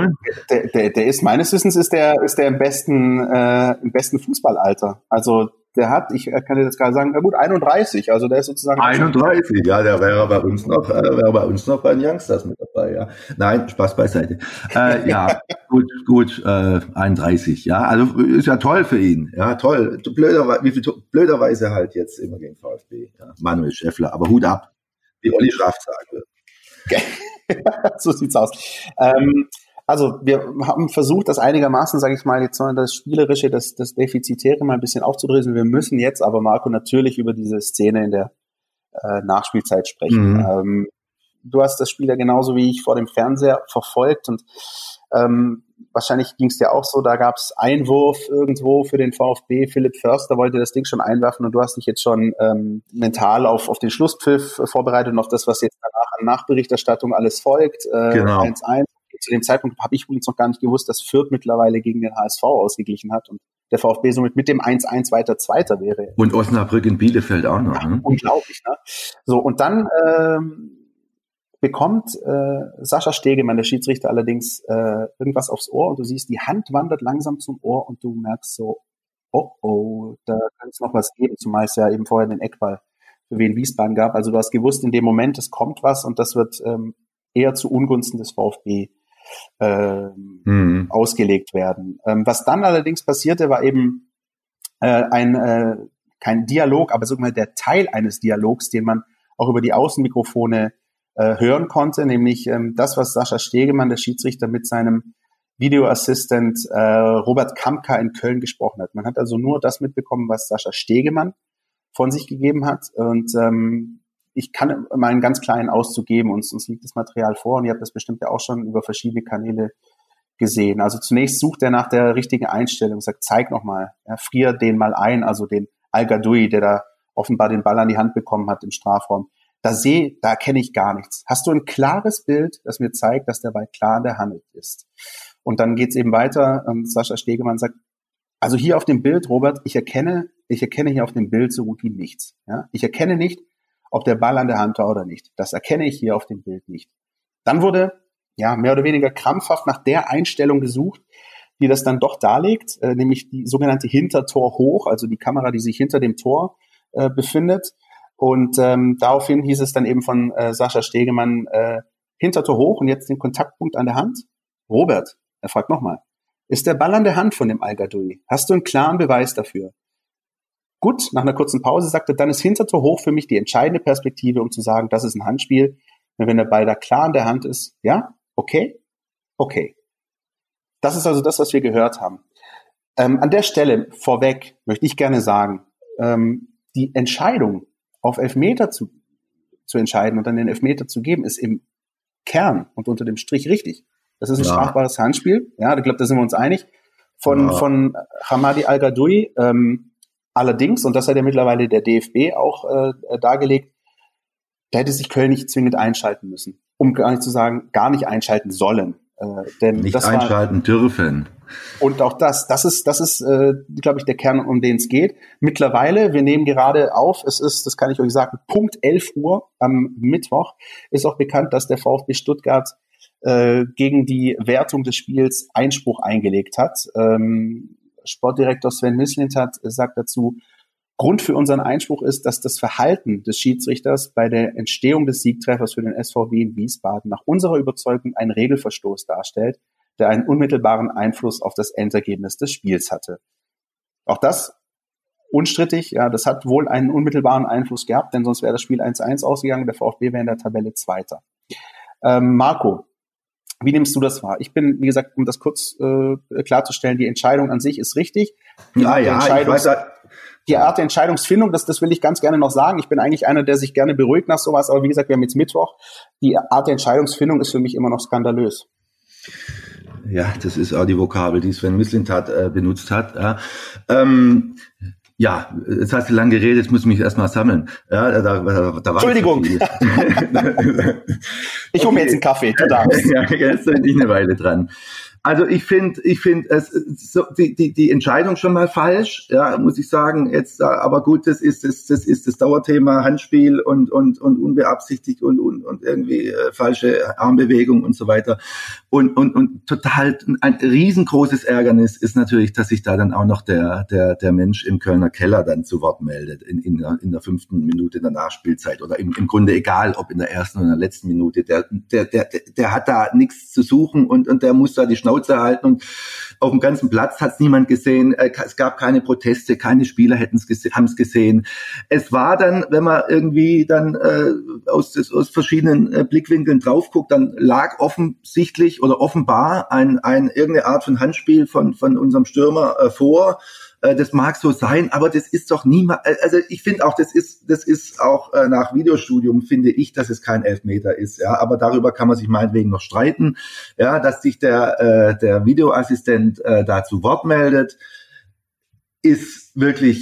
ist meines Wissens ist der im besten Fußballalter. Also der hat, ich kann dir das gerade sagen, na gut, 31, also der ist sozusagen 31, ja, der wäre bei uns noch bei den Youngsters mit dabei, ja. Nein, Spaß beiseite. Ja, gut, 31, ja, also ist ja toll für ihn, ja, toll. Blöderweise halt jetzt immer gegen VfB, ja. Manuel Schäffler, aber Hut ab, wie Olli Schraft sagen würde. Okay. So sieht's aus. Also wir haben versucht, das einigermaßen, sage ich mal, jetzt das Spielerische, das Defizitäre mal ein bisschen aufzudröseln. Wir müssen jetzt aber, Marco, natürlich über diese Szene in der Nachspielzeit sprechen. Mhm. Du hast das Spiel ja genauso wie ich vor dem Fernseher verfolgt und wahrscheinlich ging es dir auch so, da gab es Einwurf irgendwo für den VfB, Philipp Förster wollte das Ding schon einwerfen und du hast dich jetzt schon mental auf den Schlusspfiff vorbereitet und auf das, was jetzt danach an Nachberichterstattung alles folgt. Genau. 1-1. Zu dem Zeitpunkt habe ich übrigens noch gar nicht gewusst, dass Fürth mittlerweile gegen den HSV ausgeglichen hat und der VfB somit mit dem 1-1 weiter Zweiter wäre. Und Osnabrück in Bielefeld auch noch. Ne? Unglaublich, ne? So, und dann bekommt Sascha Stegemann, der Schiedsrichter, allerdings irgendwas aufs Ohr und du siehst, die Hand wandert langsam zum Ohr und du merkst so, oh, da kann es noch was geben, zumal es ja eben vorher den Eckball für Wien Wiesbaden gab. Also du hast gewusst, in dem Moment, es kommt was und das wird eher zu Ungunsten des VfB ausgelegt werden. Was dann allerdings passierte, war eben kein Dialog, aber sogar der Teil eines Dialogs, den man auch über die Außenmikrofone hören konnte, nämlich das, was Sascha Stegemann, der Schiedsrichter, mit seinem Videoassistent Robert Kamka in Köln gesprochen hat. Man hat also nur das mitbekommen, was Sascha Stegemann von sich gegeben hat und ich kann mal einen ganz kleinen Auszug geben, uns liegt das Material vor und ihr habt das bestimmt ja auch schon über verschiedene Kanäle gesehen. Also zunächst sucht er nach der richtigen Einstellung, sagt, zeig nochmal, ja, frier den mal ein, also den El-Ghadoui, der da offenbar den Ball an die Hand bekommen hat im Strafraum. Da kenne ich gar nichts. Hast du ein klares Bild, das mir zeigt, dass der Ball klar in der Hand ist? Und dann geht's eben weiter und Sascha Stegemann sagt, also hier auf dem Bild, Robert, ich erkenne hier auf dem Bild so gut wie nichts. Ja? Ich erkenne nicht, ob der Ball an der Hand war oder nicht. Das erkenne ich hier auf dem Bild nicht. Dann wurde mehr oder weniger krampfhaft nach der Einstellung gesucht, die das dann doch darlegt, nämlich die sogenannte Hintertor hoch, also die Kamera, die sich hinter dem Tor befindet. Und daraufhin hieß es dann eben von Sascha Stegemann, Hintertor hoch und jetzt den Kontaktpunkt an der Hand. Robert, er fragt nochmal, ist der Ball an der Hand von dem Al-Gadoui? Hast du einen klaren Beweis dafür? Gut, nach einer kurzen Pause sagte, dann ist Hintertor hoch für mich die entscheidende Perspektive, um zu sagen, das ist ein Handspiel. Und wenn der Ball da klar an der Hand ist, ja, okay. Das ist also das, was wir gehört haben. An der Stelle vorweg möchte ich gerne sagen, die Entscheidung auf Elfmeter zu entscheiden und dann den Elfmeter zu geben, ist im Kern und unter dem Strich richtig. Das ist ein strafbares Handspiel. Ja, ich glaube, da sind wir uns einig. Von Hamadi Al-Gadoui. Allerdings, und das hat ja mittlerweile der DFB auch dargelegt, da hätte sich Köln nicht zwingend einschalten müssen. Um gar nicht zu sagen, gar nicht einschalten sollen. Denn nicht das einschalten dürfen. Und auch das ist, glaube ich, der Kern, um den es geht. Mittlerweile, wir nehmen gerade auf, es ist, das kann ich euch sagen, Punkt 11 Uhr am Mittwoch, ist auch bekannt, dass der VfB Stuttgart gegen die Wertung des Spiels Einspruch eingelegt hat. Sportdirektor Sven Mislintat sagt dazu, Grund für unseren Einspruch ist, dass das Verhalten des Schiedsrichters bei der Entstehung des Siegtreffers für den SVW in Wiesbaden nach unserer Überzeugung einen Regelverstoß darstellt, der einen unmittelbaren Einfluss auf das Endergebnis des Spiels hatte. Auch das unstrittig, ja, das hat wohl einen unmittelbaren Einfluss gehabt, denn sonst wäre das Spiel 1-1 ausgegangen, der VfB wäre in der Tabelle Zweiter. Marco, wie nimmst du das wahr? Ich bin, wie gesagt, um das kurz klarzustellen, die Entscheidung an sich ist richtig. Die Art der Entscheidungsfindung, das will ich ganz gerne noch sagen. Ich bin eigentlich einer, der sich gerne beruhigt nach sowas, aber wie gesagt, wir haben jetzt Mittwoch. Die Art der Entscheidungsfindung ist für mich immer noch skandalös. Ja, das ist auch die Vokabel, die Sven Mislintat benutzt hat. Ja, jetzt hast du lange geredet, jetzt muss ich mich erstmal sammeln. Ja, da war Entschuldigung. Ich hole mir jetzt einen Kaffee, du darfst. Ja, jetzt bin ich eine Weile dran. Also ich finde es so, die Entscheidung schon mal falsch, ja, muss ich sagen. Jetzt, aber gut, das ist das Dauerthema Handspiel und unbeabsichtigt und irgendwie falsche Armbewegung und so weiter. Und total ein riesengroßes Ärgernis ist natürlich, dass sich da dann auch noch der Mensch im Kölner Keller dann zu Wort meldet in der 5. Minute der Nachspielzeit oder im Grunde egal, ob in der ersten oder in der letzten Minute. Der hat da nichts zu suchen und der muss da die Schnauze halten und auf dem ganzen Platz hat es niemand gesehen. Es gab keine Proteste, keine Spieler haben es gesehen. Es war dann, wenn man irgendwie dann aus verschiedenen Blickwinkeln drauf guckt, dann lag offensichtlich oder offenbar irgendeine Art von Handspiel von unserem Stürmer vor. Das mag so sein, aber das ist doch niemand, also ich finde auch, das ist auch nach Videostudium finde ich, dass es kein Elfmeter ist, ja, aber darüber kann man sich meinetwegen noch streiten, ja, dass sich der Videoassistent da zu Wort meldet, ist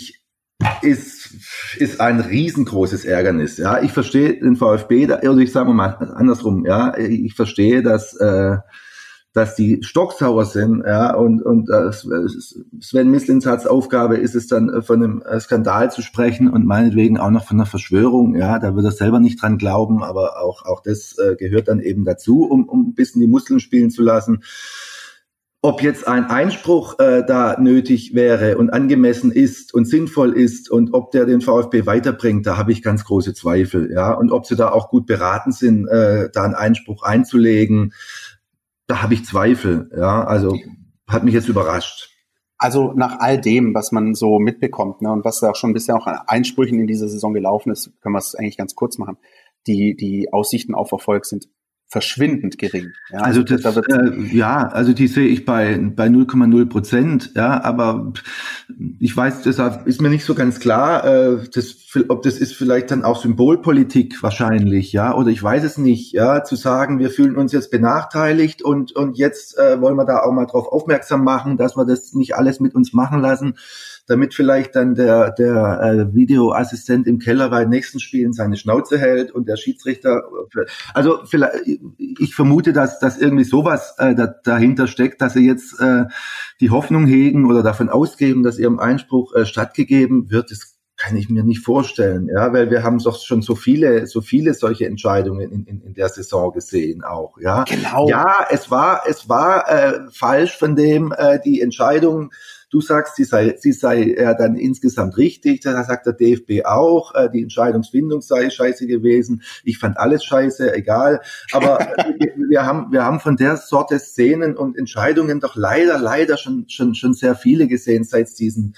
ein riesengroßes Ärgernis, ja, ich verstehe den VfB, oder ich sage mal andersrum, ja, ich verstehe, dass die stocksauer sind, ja, und Sven Mislintats Aufgabe ist es dann, von einem Skandal zu sprechen und meinetwegen auch noch von einer Verschwörung, ja, da wird er selber nicht dran glauben, aber auch das gehört dann eben dazu, um ein bisschen die Muskeln spielen zu lassen. Ob jetzt ein Einspruch da nötig wäre und angemessen ist und sinnvoll ist und ob der den VfB weiterbringt, da habe ich ganz große Zweifel, ja, und ob sie da auch gut beraten sind, da einen Einspruch einzulegen, da habe ich Zweifel, ja, also hat mich jetzt überrascht. Also nach all dem, was man so mitbekommt, ne, und was da auch schon bisher auch an Einsprüchen in dieser Saison gelaufen ist, können wir es eigentlich ganz kurz machen. Die Aussichten auf Erfolg sind verschwindend gering. Ja, also also die sehe ich bei 0,0%, ja, aber ich weiß, deshalb ist mir nicht so ganz klar, ob das ist vielleicht dann auch Symbolpolitik wahrscheinlich, ja, oder ich weiß es nicht, ja, zu sagen, wir fühlen uns jetzt benachteiligt und jetzt wollen wir da auch mal drauf aufmerksam machen, dass wir das nicht alles mit uns machen lassen, damit vielleicht dann der Videoassistent im Keller bei den nächsten Spielen seine Schnauze hält und der Schiedsrichter, also vielleicht, ich vermute, dass irgendwie sowas dahinter steckt, dass sie jetzt die Hoffnung hegen oder davon ausgehen, dass ihrem Einspruch stattgegeben wird. Das kann ich mir nicht vorstellen, ja, weil wir haben doch schon so viele solche Entscheidungen in der Saison gesehen auch, ja. Genau. Ja, es war falsch von dem, die Entscheidung. Du sagst, sie sei dann insgesamt richtig, da sagt der DFB auch, die Entscheidungsfindung sei scheiße gewesen. Ich fand alles scheiße, egal. Aber wir haben von der Sorte Szenen und Entscheidungen doch leider schon sehr viele gesehen, seit diesen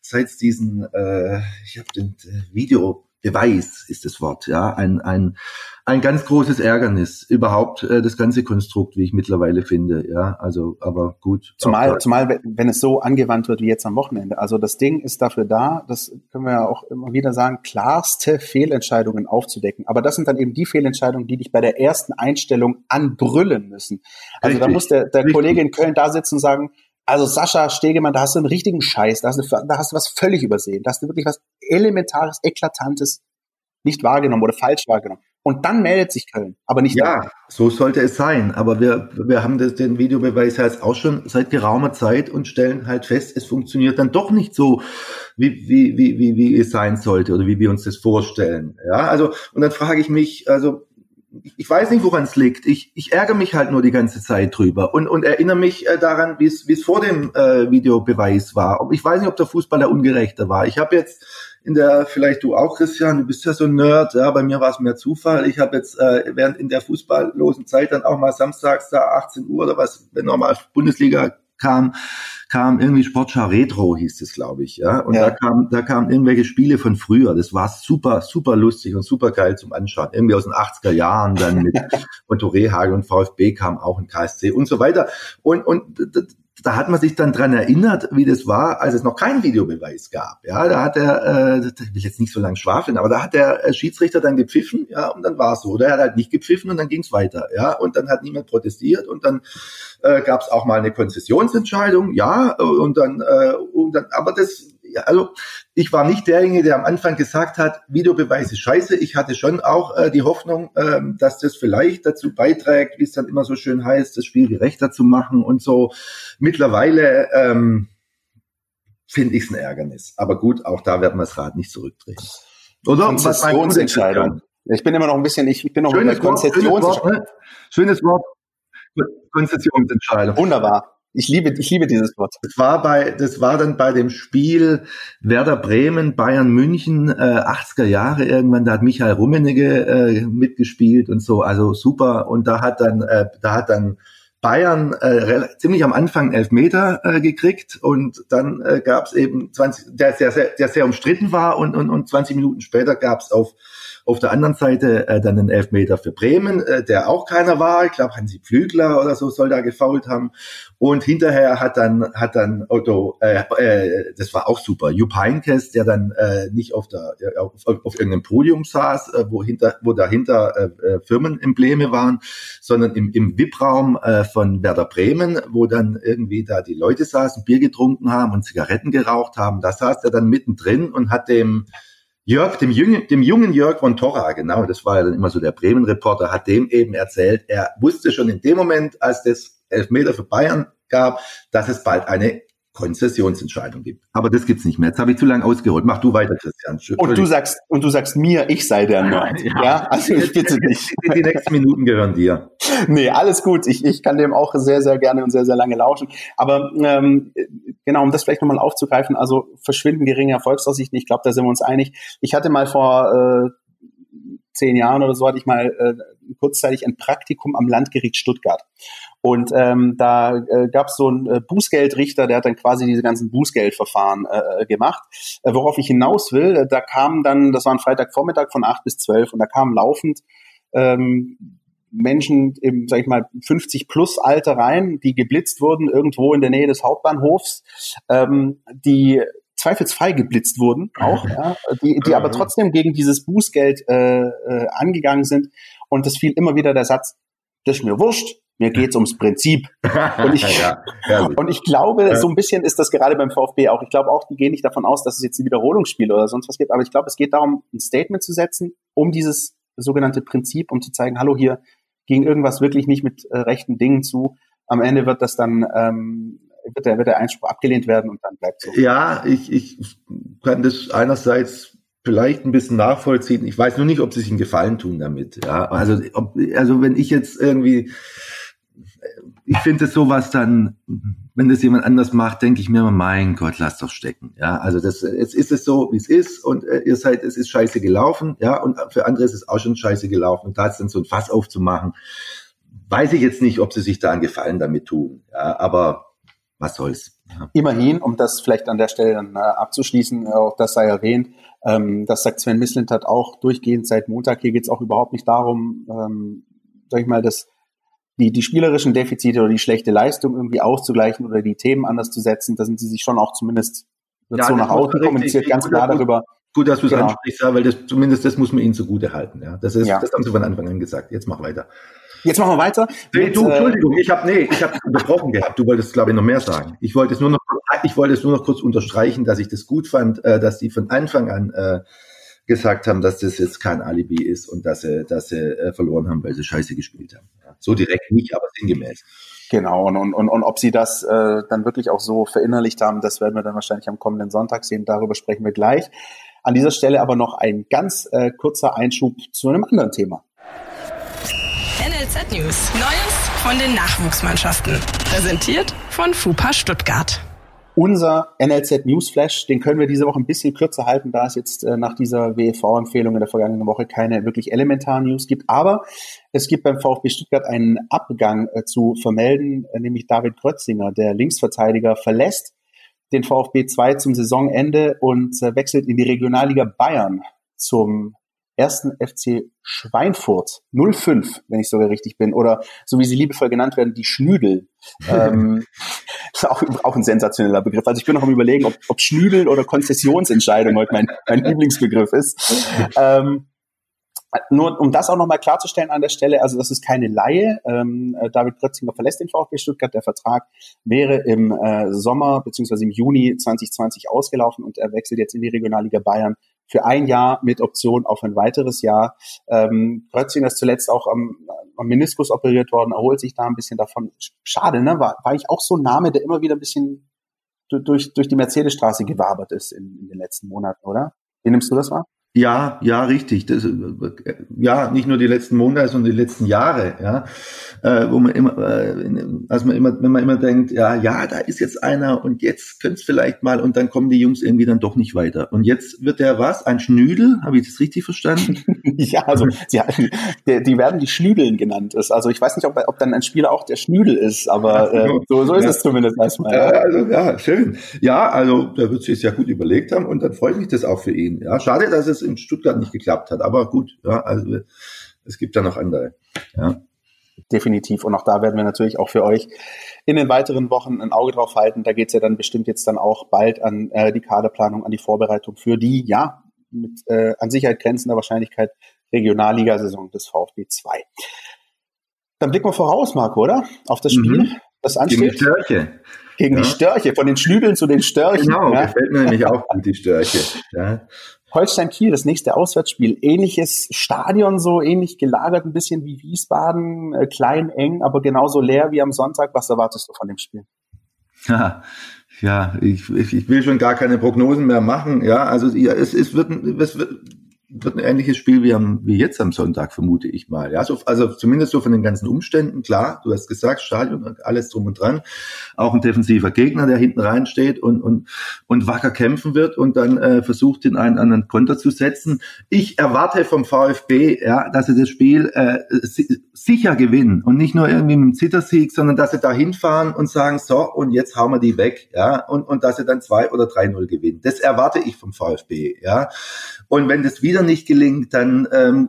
ich habe den Videobeweis ist das Wort, ja, ein ganz großes Ärgernis, überhaupt das ganze Konstrukt, wie ich mittlerweile finde, ja, also, aber gut. Zumal, wenn es so angewandt wird wie jetzt am Wochenende. Also das Ding ist dafür da, das können wir ja auch immer wieder sagen, klarste Fehlentscheidungen aufzudecken. Aber das sind dann eben die Fehlentscheidungen, die dich bei der ersten Einstellung anbrüllen müssen. Also da muss der Kollege in Köln da sitzen und sagen, also Sascha Stegemann, da hast du einen richtigen Scheiß, da hast du was völlig übersehen, da hast du wirklich was Elementares, Eklatantes nicht wahrgenommen oder falsch wahrgenommen. Und dann meldet sich Köln, aber nicht. Ja, so sollte es sein. Aber wir haben den Videobeweis jetzt auch schon seit geraumer Zeit und stellen halt fest, es funktioniert dann doch nicht so, wie es sein sollte oder wie wir uns das vorstellen. Ja, also, und dann frage ich mich, also, ich weiß nicht, woran es liegt. Ich ärgere mich halt nur die ganze Zeit drüber und erinnere mich daran, wie es vor dem Videobeweis war. Ich weiß nicht, ob der Fußball da ungerechter war. Ich habe jetzt vielleicht du auch, Christian, du bist ja so ein Nerd, ja, bei mir war es mehr Zufall. Ich habe jetzt während in der fußballlosen Zeit dann auch mal samstags da 18 Uhr oder was, wenn nochmal Bundesliga kam irgendwie Sportschau Retro, hieß es, glaube ich, ja. Und ja. Da kamen irgendwelche Spiele von früher. Das war super, super lustig und super geil zum Anschauen. Irgendwie aus den 80er Jahren dann mit Otto Rehhagel und VfB kam auch ein KSC und so weiter. Und da hat man sich dann dran erinnert, wie das war, als es noch keinen Videobeweis gab. Ja, da hat ich will jetzt nicht so lange schwafeln, aber da hat der Schiedsrichter dann gepfiffen, ja, und dann war es so. Oder er hat halt nicht gepfiffen und dann ging es weiter, ja, und dann hat niemand protestiert und dann gab es auch mal eine Konzessionsentscheidung, ja, und dann, aber das, ja, also ich war nicht derjenige, der am Anfang gesagt hat, Videobeweis ist scheiße. Ich hatte schon auch die Hoffnung, dass das vielleicht dazu beiträgt, wie es dann immer so schön heißt, das Spiel gerechter zu machen und so. Mittlerweile finde ich es ein Ärgernis. Aber gut, auch da werden wir das Rad nicht zurückdrehen. Oder? Konzessionsentscheidung. Ich bin immer noch ein bisschen, ich bin noch in der Konzessionsentscheidung. Schönes Wort. Konzessionsentscheidung. Wunderbar. Ich liebe dieses Wort. Das war dann bei dem Spiel Werder Bremen, Bayern München, 80er Jahre irgendwann, da hat Michael Rummenigge mitgespielt und so, also super. Und da hat dann Bayern ziemlich am Anfang 11 Meter gekriegt und dann gab es eben 20, der sehr umstritten war und 20 Minuten später gab es auf der anderen Seite dann einen Elfmeter für Bremen, der auch keiner war. Ich glaube, Hansi Pflügler oder so soll da gefoult haben. Und hinterher hat dann Otto, das war auch super, Jupp Heynckes, der dann nicht auf irgendeinem Podium saß, wo dahinter Firmenembleme waren, sondern im VIP-Raum von Werder Bremen, wo dann irgendwie da die Leute saßen, Bier getrunken haben und Zigaretten geraucht haben. Da saß er dann mittendrin und hat dem jungen Jörg von Torra, genau, das war ja dann immer so der Bremen-Reporter, hat dem eben erzählt, er wusste schon in dem Moment, als das Elfmeter für Bayern gab, dass es bald eine Konzessionsentscheidung gibt. Aber das gibt's nicht mehr. Jetzt habe ich zu lange ausgeholt. Mach du weiter, Christian. Und du sagst mir, ich sei der Nerd. Ja, also ich bitte dich. Die nächsten Minuten gehören dir. Nee, alles gut. Ich kann dem auch sehr, sehr gerne und sehr, sehr lange lauschen. Aber genau, um das vielleicht nochmal aufzugreifen, also verschwinden geringe Erfolgsaussichten, ich glaube, da sind wir uns einig. Ich hatte mal vor 10 Jahren oder so, hatte ich mal kurzzeitig ein Praktikum am Landgericht Stuttgart. Und da gab es so einen Bußgeldrichter, der hat dann quasi diese ganzen Bußgeldverfahren gemacht. Worauf ich hinaus will, da kamen dann, das war ein Freitagvormittag von 8 bis 12 und da kamen laufend Menschen im, sag ich mal, 50+ Alter rein, die geblitzt wurden irgendwo in der Nähe des Hauptbahnhofs, die zweifelsfrei geblitzt wurden auch, ja, die aber trotzdem gegen dieses Bußgeld angegangen sind. Und es fiel immer wieder der Satz, das ist mir wurscht, mir geht's ums Prinzip. Und ich glaube, so ein bisschen ist das gerade beim VfB auch. Ich glaube auch, die gehen nicht davon aus, dass es jetzt ein Wiederholungsspiel oder sonst was gibt. Aber ich glaube, es geht darum, ein Statement zu setzen, um dieses sogenannte Prinzip, um zu zeigen, hallo, hier ging irgendwas wirklich nicht mit rechten Dingen zu. Am Ende wird das dann, wird der Einspruch abgelehnt werden und dann bleibt so. Ja, ich kann das einerseits vielleicht ein bisschen nachvollziehen. Ich weiß nur nicht, ob sie sich einen Gefallen tun damit. Ja, also wenn ich jetzt irgendwie, ich finde sowas dann, wenn das jemand anders macht, denke ich mir immer, mein Gott, lasst doch stecken. Ja, also jetzt ist es so, wie es ist, und es ist scheiße gelaufen. Ja, und für andere ist es auch schon scheiße gelaufen. Und da jetzt dann so ein Fass aufzumachen, weiß ich jetzt nicht, ob sie sich da einen Gefallen damit tun. Ja, aber was soll's. Ja. Immerhin, um das vielleicht an der Stelle dann abzuschließen, auch das sei erwähnt, das sagt Sven Mislintat auch durchgehend seit Montag. Hier geht es auch überhaupt nicht darum, sag ich mal, dass die spielerischen Defizite oder die schlechte Leistung irgendwie auszugleichen oder die Themen anders zu setzen. Da sind sie sich schon auch zumindest so nach außen kommuniziert, ganz klar darüber. Gut, dass du es ansprichst, ja, weil das muss man ihnen zugute halten. Ja. Das haben sie von Anfang an gesagt. Jetzt mach weiter. Jetzt machen wir weiter. Entschuldigung, ich habe unterbrochen gehabt. Du wolltest, glaube ich, noch mehr sagen. Ich wollte es nur noch kurz unterstreichen, dass ich das gut fand, dass die von Anfang an gesagt haben, dass das jetzt kein Alibi ist und dass sie verloren haben, weil sie scheiße gespielt haben. Ja, so direkt nicht, aber sinngemäß. Genau, und ob sie das dann wirklich auch so verinnerlicht haben, das werden wir dann wahrscheinlich am kommenden Sonntag sehen. Darüber sprechen wir gleich. An dieser Stelle aber noch ein ganz kurzer Einschub zu einem anderen Thema. NLZ News. Neues von den Nachwuchsmannschaften. Präsentiert von FUPA Stuttgart. Unser NLZ Newsflash, den können wir diese Woche ein bisschen kürzer halten, da es jetzt nach dieser WEV-Empfehlung in der vergangenen Woche keine wirklich elementaren News gibt. Aber es gibt beim VfB Stuttgart einen Abgang zu vermelden, nämlich David Grötzinger, der Linksverteidiger, verlässt den VfB 2 zum Saisonende und wechselt in die Regionalliga Bayern zum 1. FC Schweinfurt 05, wenn ich sogar richtig bin, oder so wie sie liebevoll genannt werden, die Schnüdel. Ist auch ein sensationeller Begriff. Also ich bin noch am Überlegen, ob Schnüdel oder Konzessionsentscheidung heute mein Lieblingsbegriff ist. Nur um das auch nochmal klarzustellen an der Stelle, also das ist keine Laie. David Grötzinger verlässt den VfB Stuttgart. Der Vertrag wäre im Sommer bzw. im Juni 2020 ausgelaufen und er wechselt jetzt in die Regionalliga Bayern für ein Jahr mit Option auf ein weiteres Jahr. Grötzinger ist zuletzt auch am Meniskus operiert worden, erholt sich da ein bisschen davon. Schade, ne? War ich auch so ein Name, der immer wieder ein bisschen durch die Mercedesstraße gewabert ist in den letzten Monaten, oder? Wie nimmst du das wahr? Ja, richtig. Nicht nur die letzten Monate, sondern die letzten Jahre, ja, wo man immer, wenn man immer denkt, ja, da ist jetzt einer und jetzt könnte es vielleicht mal, und dann kommen die Jungs irgendwie dann doch nicht weiter. Und jetzt wird der ein Schnüdel? Habe ich das richtig verstanden? Ja, also die werden die Schnüdeln genannt. Also ich weiß nicht, ob dann ein Spieler auch der Schnüdel ist, aber so ist es zumindest erstmal. Ja, schön. Ja, also da wird sich es ja gut überlegt haben und dann freut mich das auch für ihn. Ja, schade, dass es in Stuttgart nicht geklappt hat, aber gut, ja, also es gibt da noch andere. Ja. Definitiv, und auch da werden wir natürlich auch für euch in den weiteren Wochen ein Auge drauf halten. Da geht es ja dann bestimmt jetzt dann auch bald an die Kaderplanung, an die Vorbereitung für die, mit an Sicherheit grenzender Wahrscheinlichkeit Regionalliga-Saison des VfB 2. Dann blicken wir voraus, Marco, oder? Auf das Spiel, das ansteht. Gegen die Störche. Gegen die Störche, von den Schnüdeln zu den Störchen. Genau, gefällt mir nämlich auch gut, die Störche. Ja. Holstein-Kiel, das nächste Auswärtsspiel. Ähnliches Stadion, so ähnlich gelagert, ein bisschen wie Wiesbaden, klein, eng, aber genauso leer wie am Sonntag. Was erwartest du von dem Spiel? Ja, ich will schon gar keine Prognosen mehr machen. Ja, also es wird ein ähnliches Spiel wie jetzt am Sonntag, vermute ich mal. Ja, also zumindest so von den ganzen Umständen, klar, du hast gesagt, Stadion und alles drum und dran. Auch ein defensiver Gegner, der hinten rein steht und wacker kämpfen wird und dann versucht, den einen anderen Konter zu setzen. Ich erwarte vom VfB, dass sie das Spiel sicher gewinnen und nicht nur irgendwie mit einem Zittersieg, sondern dass sie da hinfahren und sagen, so, und jetzt hauen wir die weg, ja, und dass sie dann 2 oder 3-0 gewinnen. Das erwarte ich vom VfB, ja. Und wenn das wieder nicht gelingt, dann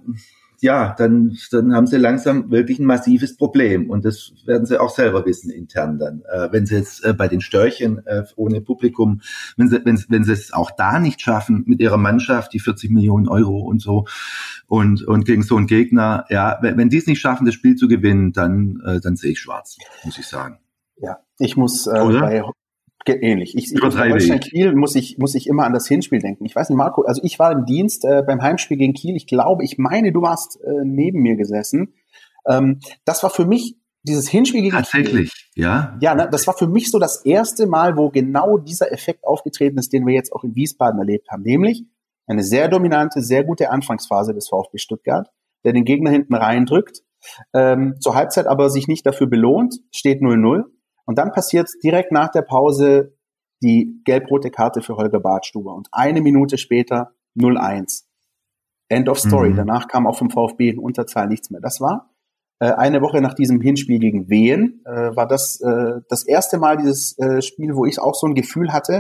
haben sie langsam wirklich ein massives Problem. Und das werden sie auch selber wissen intern dann. Wenn sie jetzt bei den Störchen ohne Publikum, wenn sie es auch da nicht schaffen mit ihrer Mannschaft, die 40 Millionen Euro und so, und gegen so einen Gegner, wenn die es nicht schaffen, das Spiel zu gewinnen, dann sehe ich schwarz, muss ich sagen. Ja, ich muss ähnlich. Bei Holstein-Kiel muss ich immer an das Hinspiel denken. Ich weiß nicht, Marco, also ich war im Dienst beim Heimspiel gegen Kiel. Ich meine, du warst neben mir gesessen. Das war für mich dieses Hinspiel gegen Tatsächlich, Kiel. ja. Ja, ne, das war für mich so das erste Mal, wo genau dieser Effekt aufgetreten ist, den wir jetzt auch in Wiesbaden erlebt haben. Nämlich, Eine sehr dominante, sehr gute Anfangsphase des VfB Stuttgart, der den Gegner hinten reindrückt, zur Halbzeit aber sich nicht dafür belohnt, steht 0-0. Und dann passiert direkt nach der Pause die gelb-rote Karte für Holger Badstuber. Und 1 Minute später 0-1. End of story. Danach kam auch vom VfB in Unterzahl nichts mehr. Das war eine Woche nach diesem Hinspiel gegen Wien, war das das erste Mal dieses Spiel, wo ich auch so ein Gefühl hatte,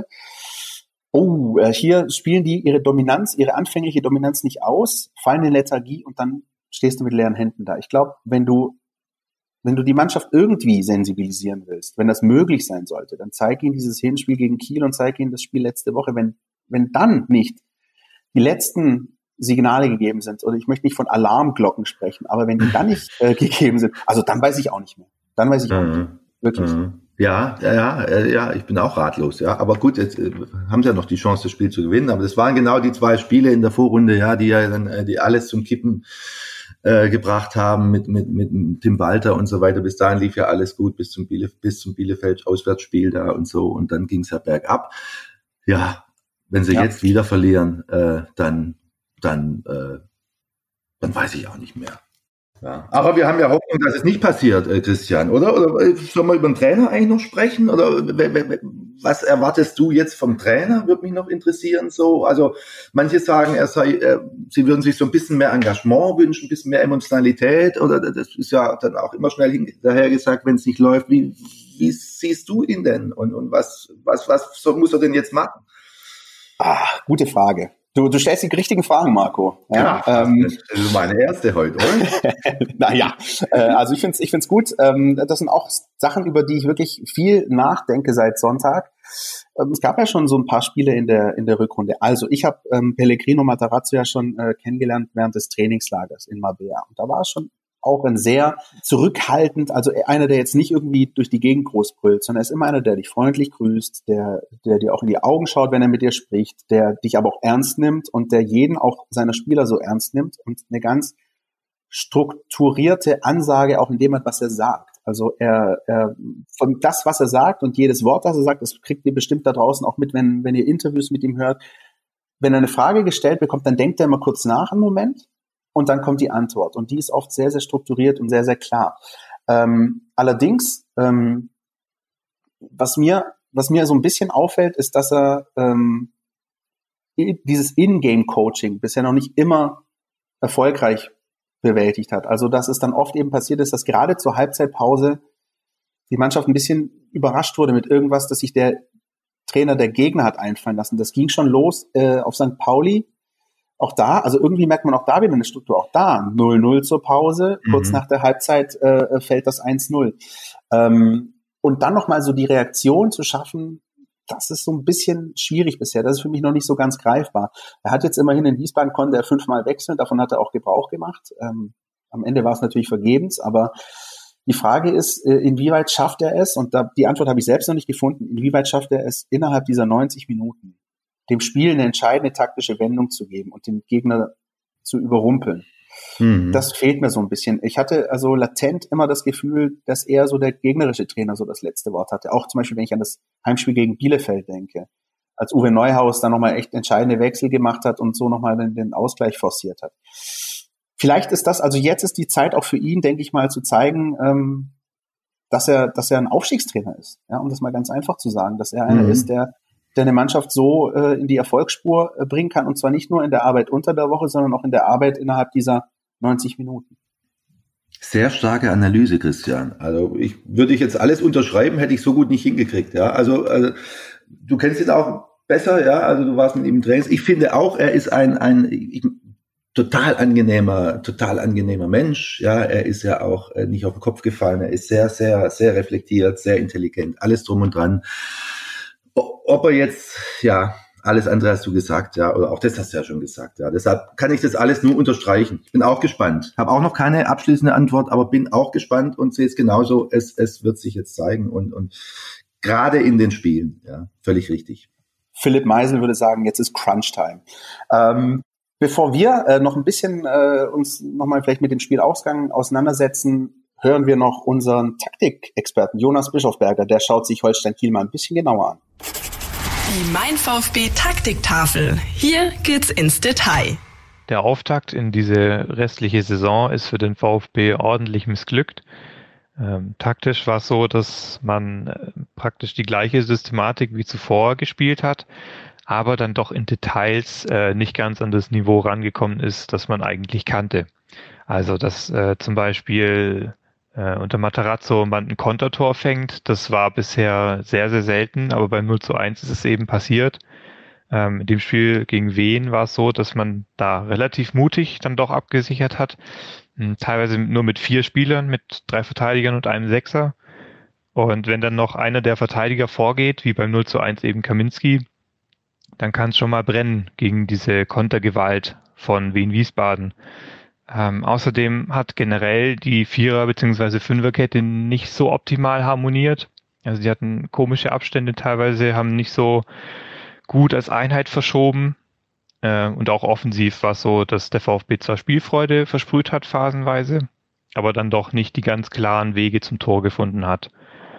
hier spielen die ihre anfängliche Dominanz nicht aus, fallen in Lethargie und dann stehst du mit leeren Händen da. Ich glaube, wenn du die Mannschaft irgendwie sensibilisieren willst, wenn das möglich sein sollte, dann zeig ihnen dieses Hinspiel gegen Kiel und zeig ihnen das Spiel letzte Woche. Wenn dann nicht die letzten Signale gegeben sind, oder ich möchte nicht von Alarmglocken sprechen, aber wenn die dann nicht gegeben sind, also dann weiß ich auch nicht mehr. Dann weiß ich auch nicht mehr. Wirklich. Ja, ich bin auch ratlos, ja. Aber gut, jetzt haben sie ja noch die Chance, das Spiel zu gewinnen. Aber das waren genau die 2 Spiele in der Vorrunde, ja, die ja dann die alles zum Kippen gebracht haben mit Tim Walter und so weiter. Bis dahin lief ja alles gut, bis zum Bielefeld-Auswärtsspiel da und so. Und dann ging es ja bergab. Ja, wenn sie jetzt wieder verlieren, dann weiß ich auch nicht mehr. Ja. Aber wir haben ja Hoffnung, dass es nicht passiert, Christian, oder? Oder sollen wir über den Trainer eigentlich noch sprechen? Oder was erwartest du jetzt vom Trainer? Würde mich noch interessieren. So, also manche sagen, sie würden sich so ein bisschen mehr Engagement wünschen, ein bisschen mehr Emotionalität. Oder das ist ja dann auch immer schnell hinterher gesagt, wenn es nicht läuft. Wie siehst du ihn denn? Und was muss er denn jetzt machen? Gute Frage. Du stellst die richtigen Fragen, Marco. Ja, das ist meine erste heute, oder? Naja, also ich find's gut. Das sind auch Sachen, über die ich wirklich viel nachdenke seit Sonntag. Es gab ja schon so ein paar Spiele in der Rückrunde. Also ich habe Pellegrino Matarazzo ja schon kennengelernt während des Trainingslagers in Marbella. Und da war es schon auch ein sehr zurückhaltend, also einer, der jetzt nicht irgendwie durch die Gegend groß brüllt, sondern er ist immer einer, der dich freundlich grüßt, der dir auch in die Augen schaut, wenn er mit dir spricht, der dich aber auch ernst nimmt und der jeden, auch seiner Spieler, so ernst nimmt und eine ganz strukturierte Ansage auch in dem, was er sagt. Also er von das, was er sagt und jedes Wort, das er sagt, das kriegt ihr bestimmt da draußen auch mit, wenn ihr Interviews mit ihm hört. Wenn er eine Frage gestellt bekommt, dann denkt er immer kurz nach einen Moment. Und dann kommt die Antwort. Und die ist oft sehr, sehr strukturiert und sehr, sehr klar. Allerdings, was mir so ein bisschen auffällt, ist, dass er dieses In-Game-Coaching bisher noch nicht immer erfolgreich bewältigt hat. Also, dass es dann oft eben passiert ist, dass gerade zur Halbzeitpause die Mannschaft ein bisschen überrascht wurde mit irgendwas, das sich der Trainer der Gegner hat einfallen lassen. Das ging schon los auf St. Pauli. Auch da, also irgendwie merkt man auch da wieder eine Struktur. Auch da 0-0 zur Pause, kurz nach der Halbzeit fällt das 1-0. Und dann nochmal so die Reaktion zu schaffen, das ist so ein bisschen schwierig bisher. Das ist für mich noch nicht so ganz greifbar. Er hat jetzt immerhin in Wiesbaden, konnte er 5-mal wechseln, davon hat er auch Gebrauch gemacht. Am Ende war es natürlich vergebens, aber die Frage ist, inwieweit schafft er es, und die Antwort habe ich selbst noch nicht gefunden, inwieweit schafft er es innerhalb dieser 90 Minuten, dem Spiel eine entscheidende taktische Wendung zu geben und den Gegner zu überrumpeln. Das fehlt mir so ein bisschen. Ich hatte also latent immer das Gefühl, dass eher so der gegnerische Trainer so das letzte Wort hatte. Auch zum Beispiel, wenn ich an das Heimspiel gegen Bielefeld denke, als Uwe Neuhaus dann nochmal echt entscheidende Wechsel gemacht hat und so nochmal den Ausgleich forciert hat. Vielleicht ist das, also jetzt ist die Zeit auch für ihn, denke ich mal, zu zeigen, dass er ein Aufstiegstrainer ist. Ja, um das mal ganz einfach zu sagen, dass er einer ist, der eine Mannschaft so in die Erfolgsspur bringen kann, und zwar nicht nur in der Arbeit unter der Woche, sondern auch in der Arbeit innerhalb dieser 90 Minuten. Sehr starke Analyse, Christian. Also würde ich jetzt alles unterschreiben, hätte ich so gut nicht hingekriegt. Ja, also du kennst ihn auch besser, ja. Also du warst mit ihm im Training. Ich finde auch, er ist ein total angenehmer Mensch. Ja, er ist ja auch nicht auf den Kopf gefallen. Er ist sehr, sehr, sehr reflektiert, sehr intelligent, alles drum und dran. Ob er jetzt, ja, alles andere hast du gesagt, ja, oder auch das hast du ja schon gesagt, ja. Deshalb kann ich das alles nur unterstreichen. Ich bin auch gespannt. Habe auch noch keine abschließende Antwort, aber bin auch gespannt und sehe es genauso. Es wird sich jetzt zeigen und gerade in den Spielen, ja, völlig richtig. Philipp Meisel würde sagen, jetzt ist Crunch-Time. Bevor wir noch ein bisschen uns nochmal vielleicht mit dem Spielausgang auseinandersetzen, hören wir noch unseren Taktikexperten Jonas Bischofberger. Der schaut sich Holstein Kiel mal ein bisschen genauer an. Die Mein VfB Taktiktafel. Hier geht's ins Detail. Der Auftakt in diese restliche Saison ist für den VfB ordentlich missglückt. Taktisch war es so, dass man praktisch die gleiche Systematik wie zuvor gespielt hat, aber dann doch in Details nicht ganz an das Niveau rangekommen ist, das man eigentlich kannte. Also dass zum Beispiel unter Matarazzo man ein Kontertor fängt, das war bisher sehr, sehr selten, aber beim 0:1 ist es eben passiert. In dem Spiel gegen Wien war es so, dass man da relativ mutig dann doch abgesichert hat. Teilweise nur mit 4 Spielern, mit 3 Verteidigern und einem Sechser. Und wenn dann noch einer der Verteidiger vorgeht, wie beim 0:1 eben Kaminski, dann kann es schon mal brennen gegen diese Kontergewalt von Wien-Wiesbaden. Außerdem hat generell die Vierer- bzw. Fünferkette nicht so optimal harmoniert. Also die hatten komische Abstände teilweise, haben nicht so gut als Einheit verschoben. Und auch offensiv war es so, dass der VfB zwar Spielfreude versprüht hat phasenweise, aber dann doch nicht die ganz klaren Wege zum Tor gefunden hat.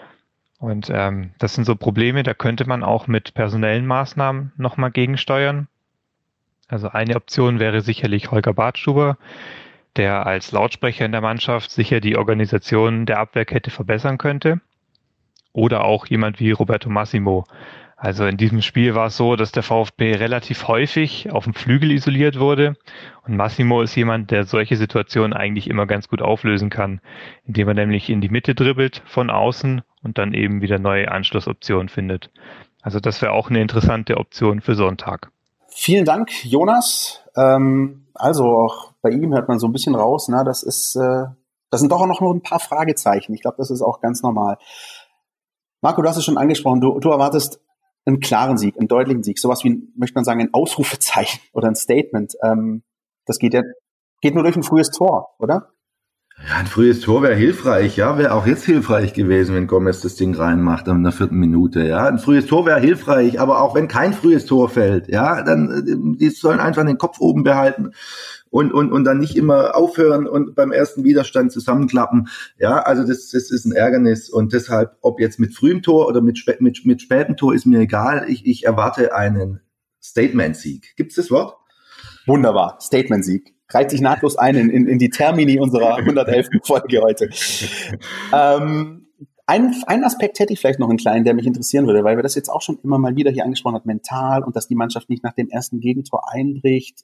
Und das sind so Probleme, da könnte man auch mit personellen Maßnahmen nochmal gegensteuern. Also eine Option wäre sicherlich Holger Badstuber, der als Lautsprecher in der Mannschaft sicher die Organisation der Abwehrkette verbessern könnte. Oder auch jemand wie Roberto Massimo. Also in diesem Spiel war es so, dass der VfB relativ häufig auf dem Flügel isoliert wurde. Und Massimo ist jemand, der solche Situationen eigentlich immer ganz gut auflösen kann, indem er nämlich in die Mitte dribbelt von außen und dann eben wieder neue Anschlussoptionen findet. Also das wäre auch eine interessante Option für Sonntag. Vielen Dank, Jonas. Also auch bei ihm hört man so ein bisschen raus, ne? Das sind doch auch noch ein paar Fragezeichen. Ich glaube, das ist auch ganz normal. Marco, du hast es schon angesprochen. Du erwartest einen klaren Sieg, einen deutlichen Sieg. Sowas wie, möchte man sagen, ein Ausrufezeichen oder ein Statement. Das geht nur durch ein frühes Tor, oder? Ja, ein frühes Tor wäre hilfreich, ja, wäre auch jetzt hilfreich gewesen, wenn Gomez das Ding reinmacht in der 4. Minute, ja. Ein frühes Tor wäre hilfreich, aber auch wenn kein frühes Tor fällt, ja, dann, die sollen einfach den Kopf oben behalten und dann nicht immer aufhören und beim ersten Widerstand zusammenklappen, ja, also das ist ein Ärgernis und deshalb, ob jetzt mit frühem Tor oder mit spätem Tor, ist mir egal, ich erwarte einen Statement-Sieg. Gibt's das Wort? Wunderbar, Statement-Sieg. Reiht sich nahtlos ein in die Termini unserer 111. Folge heute. Einen Aspekt hätte ich vielleicht noch einen kleinen, der mich interessieren würde, weil wir das jetzt auch schon immer mal wieder hier angesprochen haben, mental und dass die Mannschaft nicht nach dem ersten Gegentor einbricht.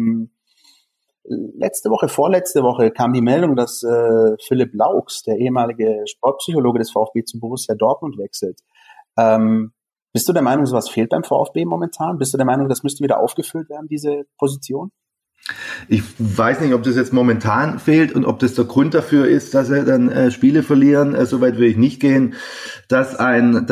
Vorletzte Woche kam die Meldung, dass Philipp Laux, der ehemalige Sportpsychologe des VfB, zu Borussia Dortmund wechselt. Bist du der Meinung, sowas fehlt beim VfB momentan? Bist du der Meinung, das müsste wieder aufgefüllt werden, diese Position? Ich weiß nicht, ob das jetzt momentan fehlt und ob das der Grund dafür ist, dass er dann Spiele verlieren. Soweit will ich nicht gehen, dass ein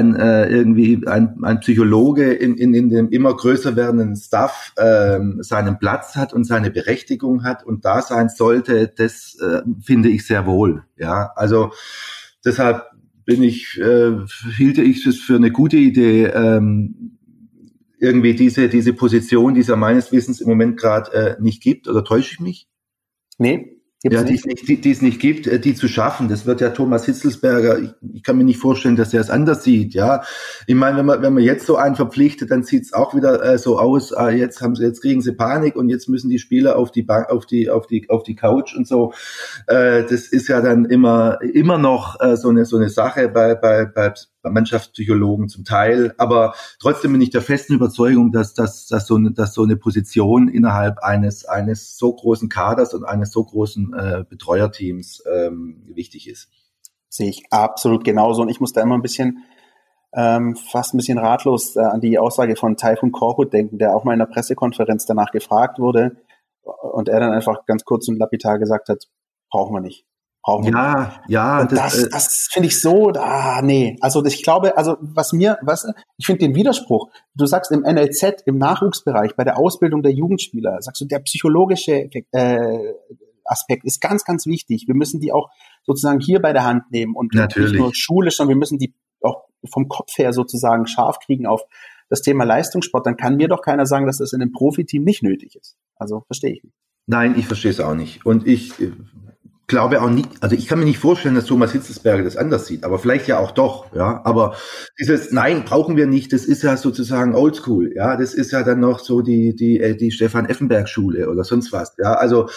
Psychologe in dem immer größer werdenden Staff seinen Platz hat und seine Berechtigung hat und da sein sollte. Das finde ich sehr wohl. Ja, also deshalb hielte ich es für eine gute Idee. Irgendwie diese Position, die es ja meines Wissens im Moment gerade nicht gibt, oder täusche ich mich? Nee, ja, die es nicht gibt, die zu schaffen. Das wird ja Thomas Hitzelsberger, ich kann mir nicht vorstellen, dass er es anders sieht, ja. Ich meine, wenn man jetzt so einen verpflichtet, dann sieht es auch wieder so aus, jetzt kriegen sie Panik und jetzt müssen die Spieler auf die Couch und so. Das ist ja dann immer noch so eine Sache bei Mannschaftspsychologen zum Teil, aber trotzdem bin ich der festen Überzeugung, dass so eine Position innerhalb eines so großen Kaders und eines so großen Betreuerteams wichtig ist. Sehe ich absolut genauso und ich muss da immer fast ein bisschen ratlos an die Aussage von Tayfun Korkut denken, der auch mal in der Pressekonferenz danach gefragt wurde und er dann einfach ganz kurz und lapidar gesagt hat, brauchen wir nicht. Ja, das finde ich so, nee. Also ich glaube, ich finde den Widerspruch, du sagst im NLZ, im Nachwuchsbereich, bei der Ausbildung der Jugendspieler, sagst du, der psychologische Aspekt ist ganz, ganz wichtig. Wir müssen die auch sozusagen hier bei der Hand nehmen und nicht nur schulisch, sondern wir müssen die auch vom Kopf her sozusagen scharf kriegen auf das Thema Leistungssport. Dann kann mir doch keiner sagen, dass das in einem Profiteam nicht nötig ist. Also verstehe ich nicht. Nein, ich verstehe es auch nicht. Und ich glaube auch nicht, also ich kann mir nicht vorstellen, dass Thomas Hitzelsberger das anders sieht, aber vielleicht ja auch doch, ja, aber dieses Nein, brauchen wir nicht, das ist ja sozusagen oldschool, ja, das ist ja dann noch so die Stefan Effenberg Schule oder sonst was, ja, also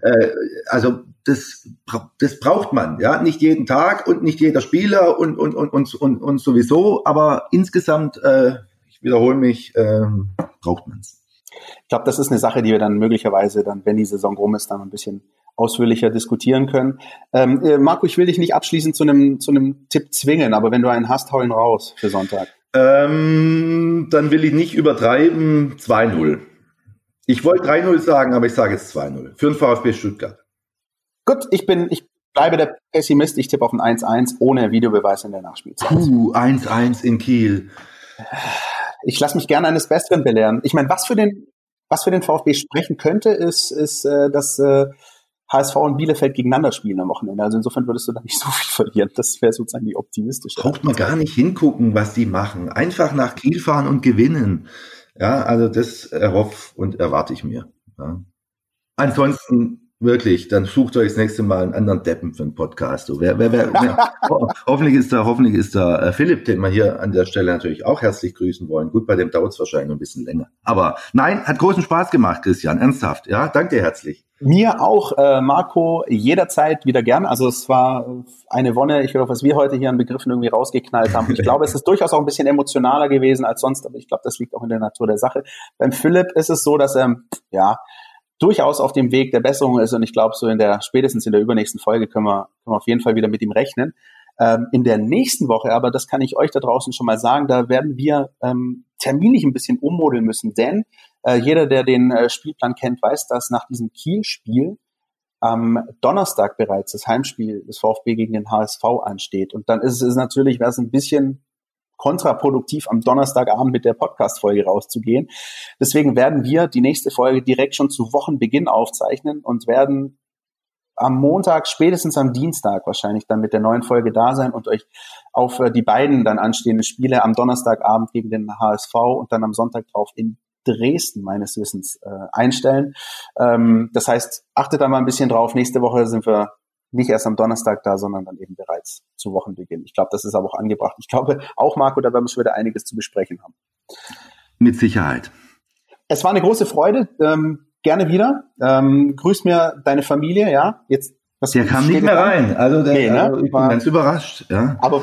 das braucht man, ja, nicht jeden Tag und nicht jeder Spieler und sowieso, aber insgesamt, ich wiederhole mich, braucht man's. Ich glaube, das ist eine Sache, die wir dann möglicherweise dann, wenn die Saison rum ist, dann ein bisschen ausführlicher diskutieren können. Marco, ich will dich nicht abschließend zu einem Tipp zwingen, aber wenn du einen hast, hau ihn raus für Sonntag. Dann will ich nicht übertreiben, 2-0. Ich wollte 3-0 sagen, aber ich sage jetzt 2-0. Für den VfB Stuttgart. Gut, ich bleibe der Pessimist, ich tippe auf ein 1-1 ohne Videobeweis in der Nachspielzeit. 1-1 in Kiel. Ich lasse mich gerne eines Besseren belehren. Ich meine, was für den VfB sprechen könnte, ist dass HSV und Bielefeld gegeneinander spielen am Wochenende. Also insofern würdest du da nicht so viel verlieren. Das wäre sozusagen die optimistische. Braucht man gar nicht hingucken, was die machen. Einfach nach Kiel fahren und gewinnen. Ja, also das erhoffe und erwarte ich mir. Ja. Ansonsten wirklich, dann sucht euch das nächste Mal einen anderen Deppen für einen Podcast. So, hoffentlich ist da Philipp, den wir hier an der Stelle natürlich auch herzlich grüßen wollen. Gut, bei dem dauert es wahrscheinlich noch ein bisschen länger. Aber nein, hat großen Spaß gemacht, Christian, ernsthaft. Ja, danke dir herzlich. Mir auch, Marco, jederzeit wieder gern. Also es war eine Wonne. Ich höre, was wir heute hier an Begriffen irgendwie rausgeknallt haben. Ich glaube, es ist durchaus auch ein bisschen emotionaler gewesen als sonst, aber ich glaube, das liegt auch in der Natur der Sache. Beim Philipp ist es so, dass er, durchaus auf dem Weg der Besserung ist und ich glaube, spätestens in der übernächsten Folge können wir auf jeden Fall wieder mit ihm rechnen. In der nächsten Woche, aber das kann ich euch da draußen schon mal sagen, da werden wir terminlich ein bisschen ummodeln müssen, denn jeder, der den Spielplan kennt, weiß, dass nach diesem Kiel-Spiel am Donnerstag bereits das Heimspiel des VfB gegen den HSV ansteht. Und dann wäre es ein bisschen kontraproduktiv, am Donnerstagabend mit der Podcast-Folge rauszugehen. Deswegen werden wir die nächste Folge direkt schon zu Wochenbeginn aufzeichnen und werden am Montag, spätestens am Dienstag wahrscheinlich dann mit der neuen Folge da sein und euch auf die beiden dann anstehenden Spiele am Donnerstagabend gegen den HSV und dann am Sonntag drauf in Dresden meines Wissens einstellen. Das heißt, achtet da mal ein bisschen drauf. Nächste Woche sind wir nicht erst am Donnerstag da, sondern dann eben bereits zu Wochenbeginn. Ich glaube, das ist aber auch angebracht. Ich glaube auch, Marco, da werden wir schon wieder einiges zu besprechen haben. Mit Sicherheit. Es war eine große Freude. Gerne wieder. Grüß mir deine Familie, ja. Jetzt, der kam nicht mehr rein. Also ich bin ganz überrascht. Ja. Aber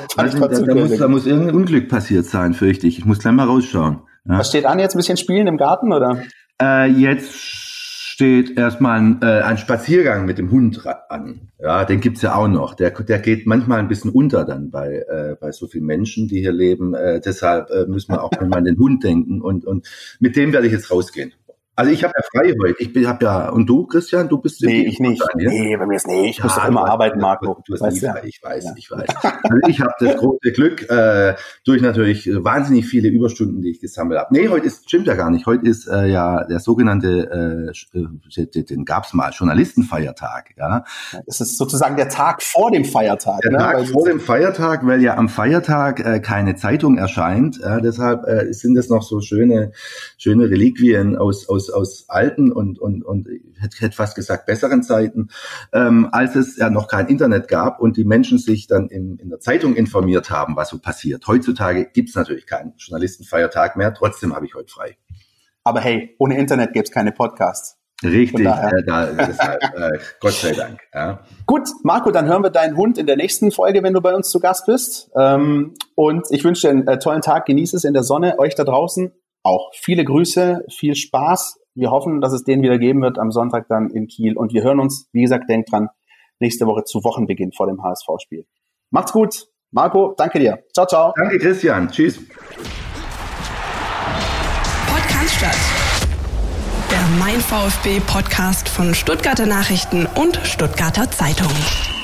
da muss irgendein Unglück passiert sein, fürchte ich. Ich muss gleich mal rausschauen. Ja. Was steht an? Jetzt ein bisschen spielen im Garten, oder? Jetzt steht erstmal ein Spaziergang mit dem Hund an. Ja, den gibt's ja auch noch. Der geht manchmal ein bisschen unter dann bei so vielen Menschen, die hier leben. Deshalb müssen wir auch mal an den Hund denken und mit dem werde ich jetzt rausgehen. Also ich habe ja frei heute. Und du, Christian, du bist... Nee, ich nicht. Nee, bei mir ist nicht. Ich muss doch immer arbeiten, Marco. Du hast nie frei. Ich weiß. Also ich habe das große Glück, durch natürlich wahnsinnig viele Überstunden, die ich gesammelt habe. Nee, stimmt ja gar nicht. Heute ist ja der sogenannte, den gab's mal, Journalistenfeiertag. Ja. Das ist sozusagen der Tag vor dem Feiertag. Der Tag vor dem Feiertag, weil ja am Feiertag keine Zeitung erscheint. Deshalb sind das noch so schöne Reliquien aus alten und ich hätte fast gesagt besseren Zeiten, als es ja noch kein Internet gab und die Menschen sich dann in der Zeitung informiert haben, was so passiert. Heutzutage gibt's natürlich keinen Journalistenfeiertag mehr, trotzdem habe ich heute frei. Aber hey, ohne Internet gäbe es keine Podcasts. Richtig, deshalb, Gott sei Dank. Ja. Gut, Marco, dann hören wir deinen Hund in der nächsten Folge, wenn du bei uns zu Gast bist. Und ich wünsche dir einen tollen Tag, genieß es in der Sonne, euch da draußen auch viele Grüße, viel Spaß. Wir hoffen, dass es den wieder geben wird am Sonntag dann in Kiel. Und wir hören uns, wie gesagt, denkt dran, nächste Woche zu Wochenbeginn vor dem HSV-Spiel. Macht's gut. Marco, danke dir. Ciao, ciao. Danke, Christian. Tschüss. Podcast, der Mein VfB Podcast von Stuttgarter Nachrichten und Stuttgarter Zeitung.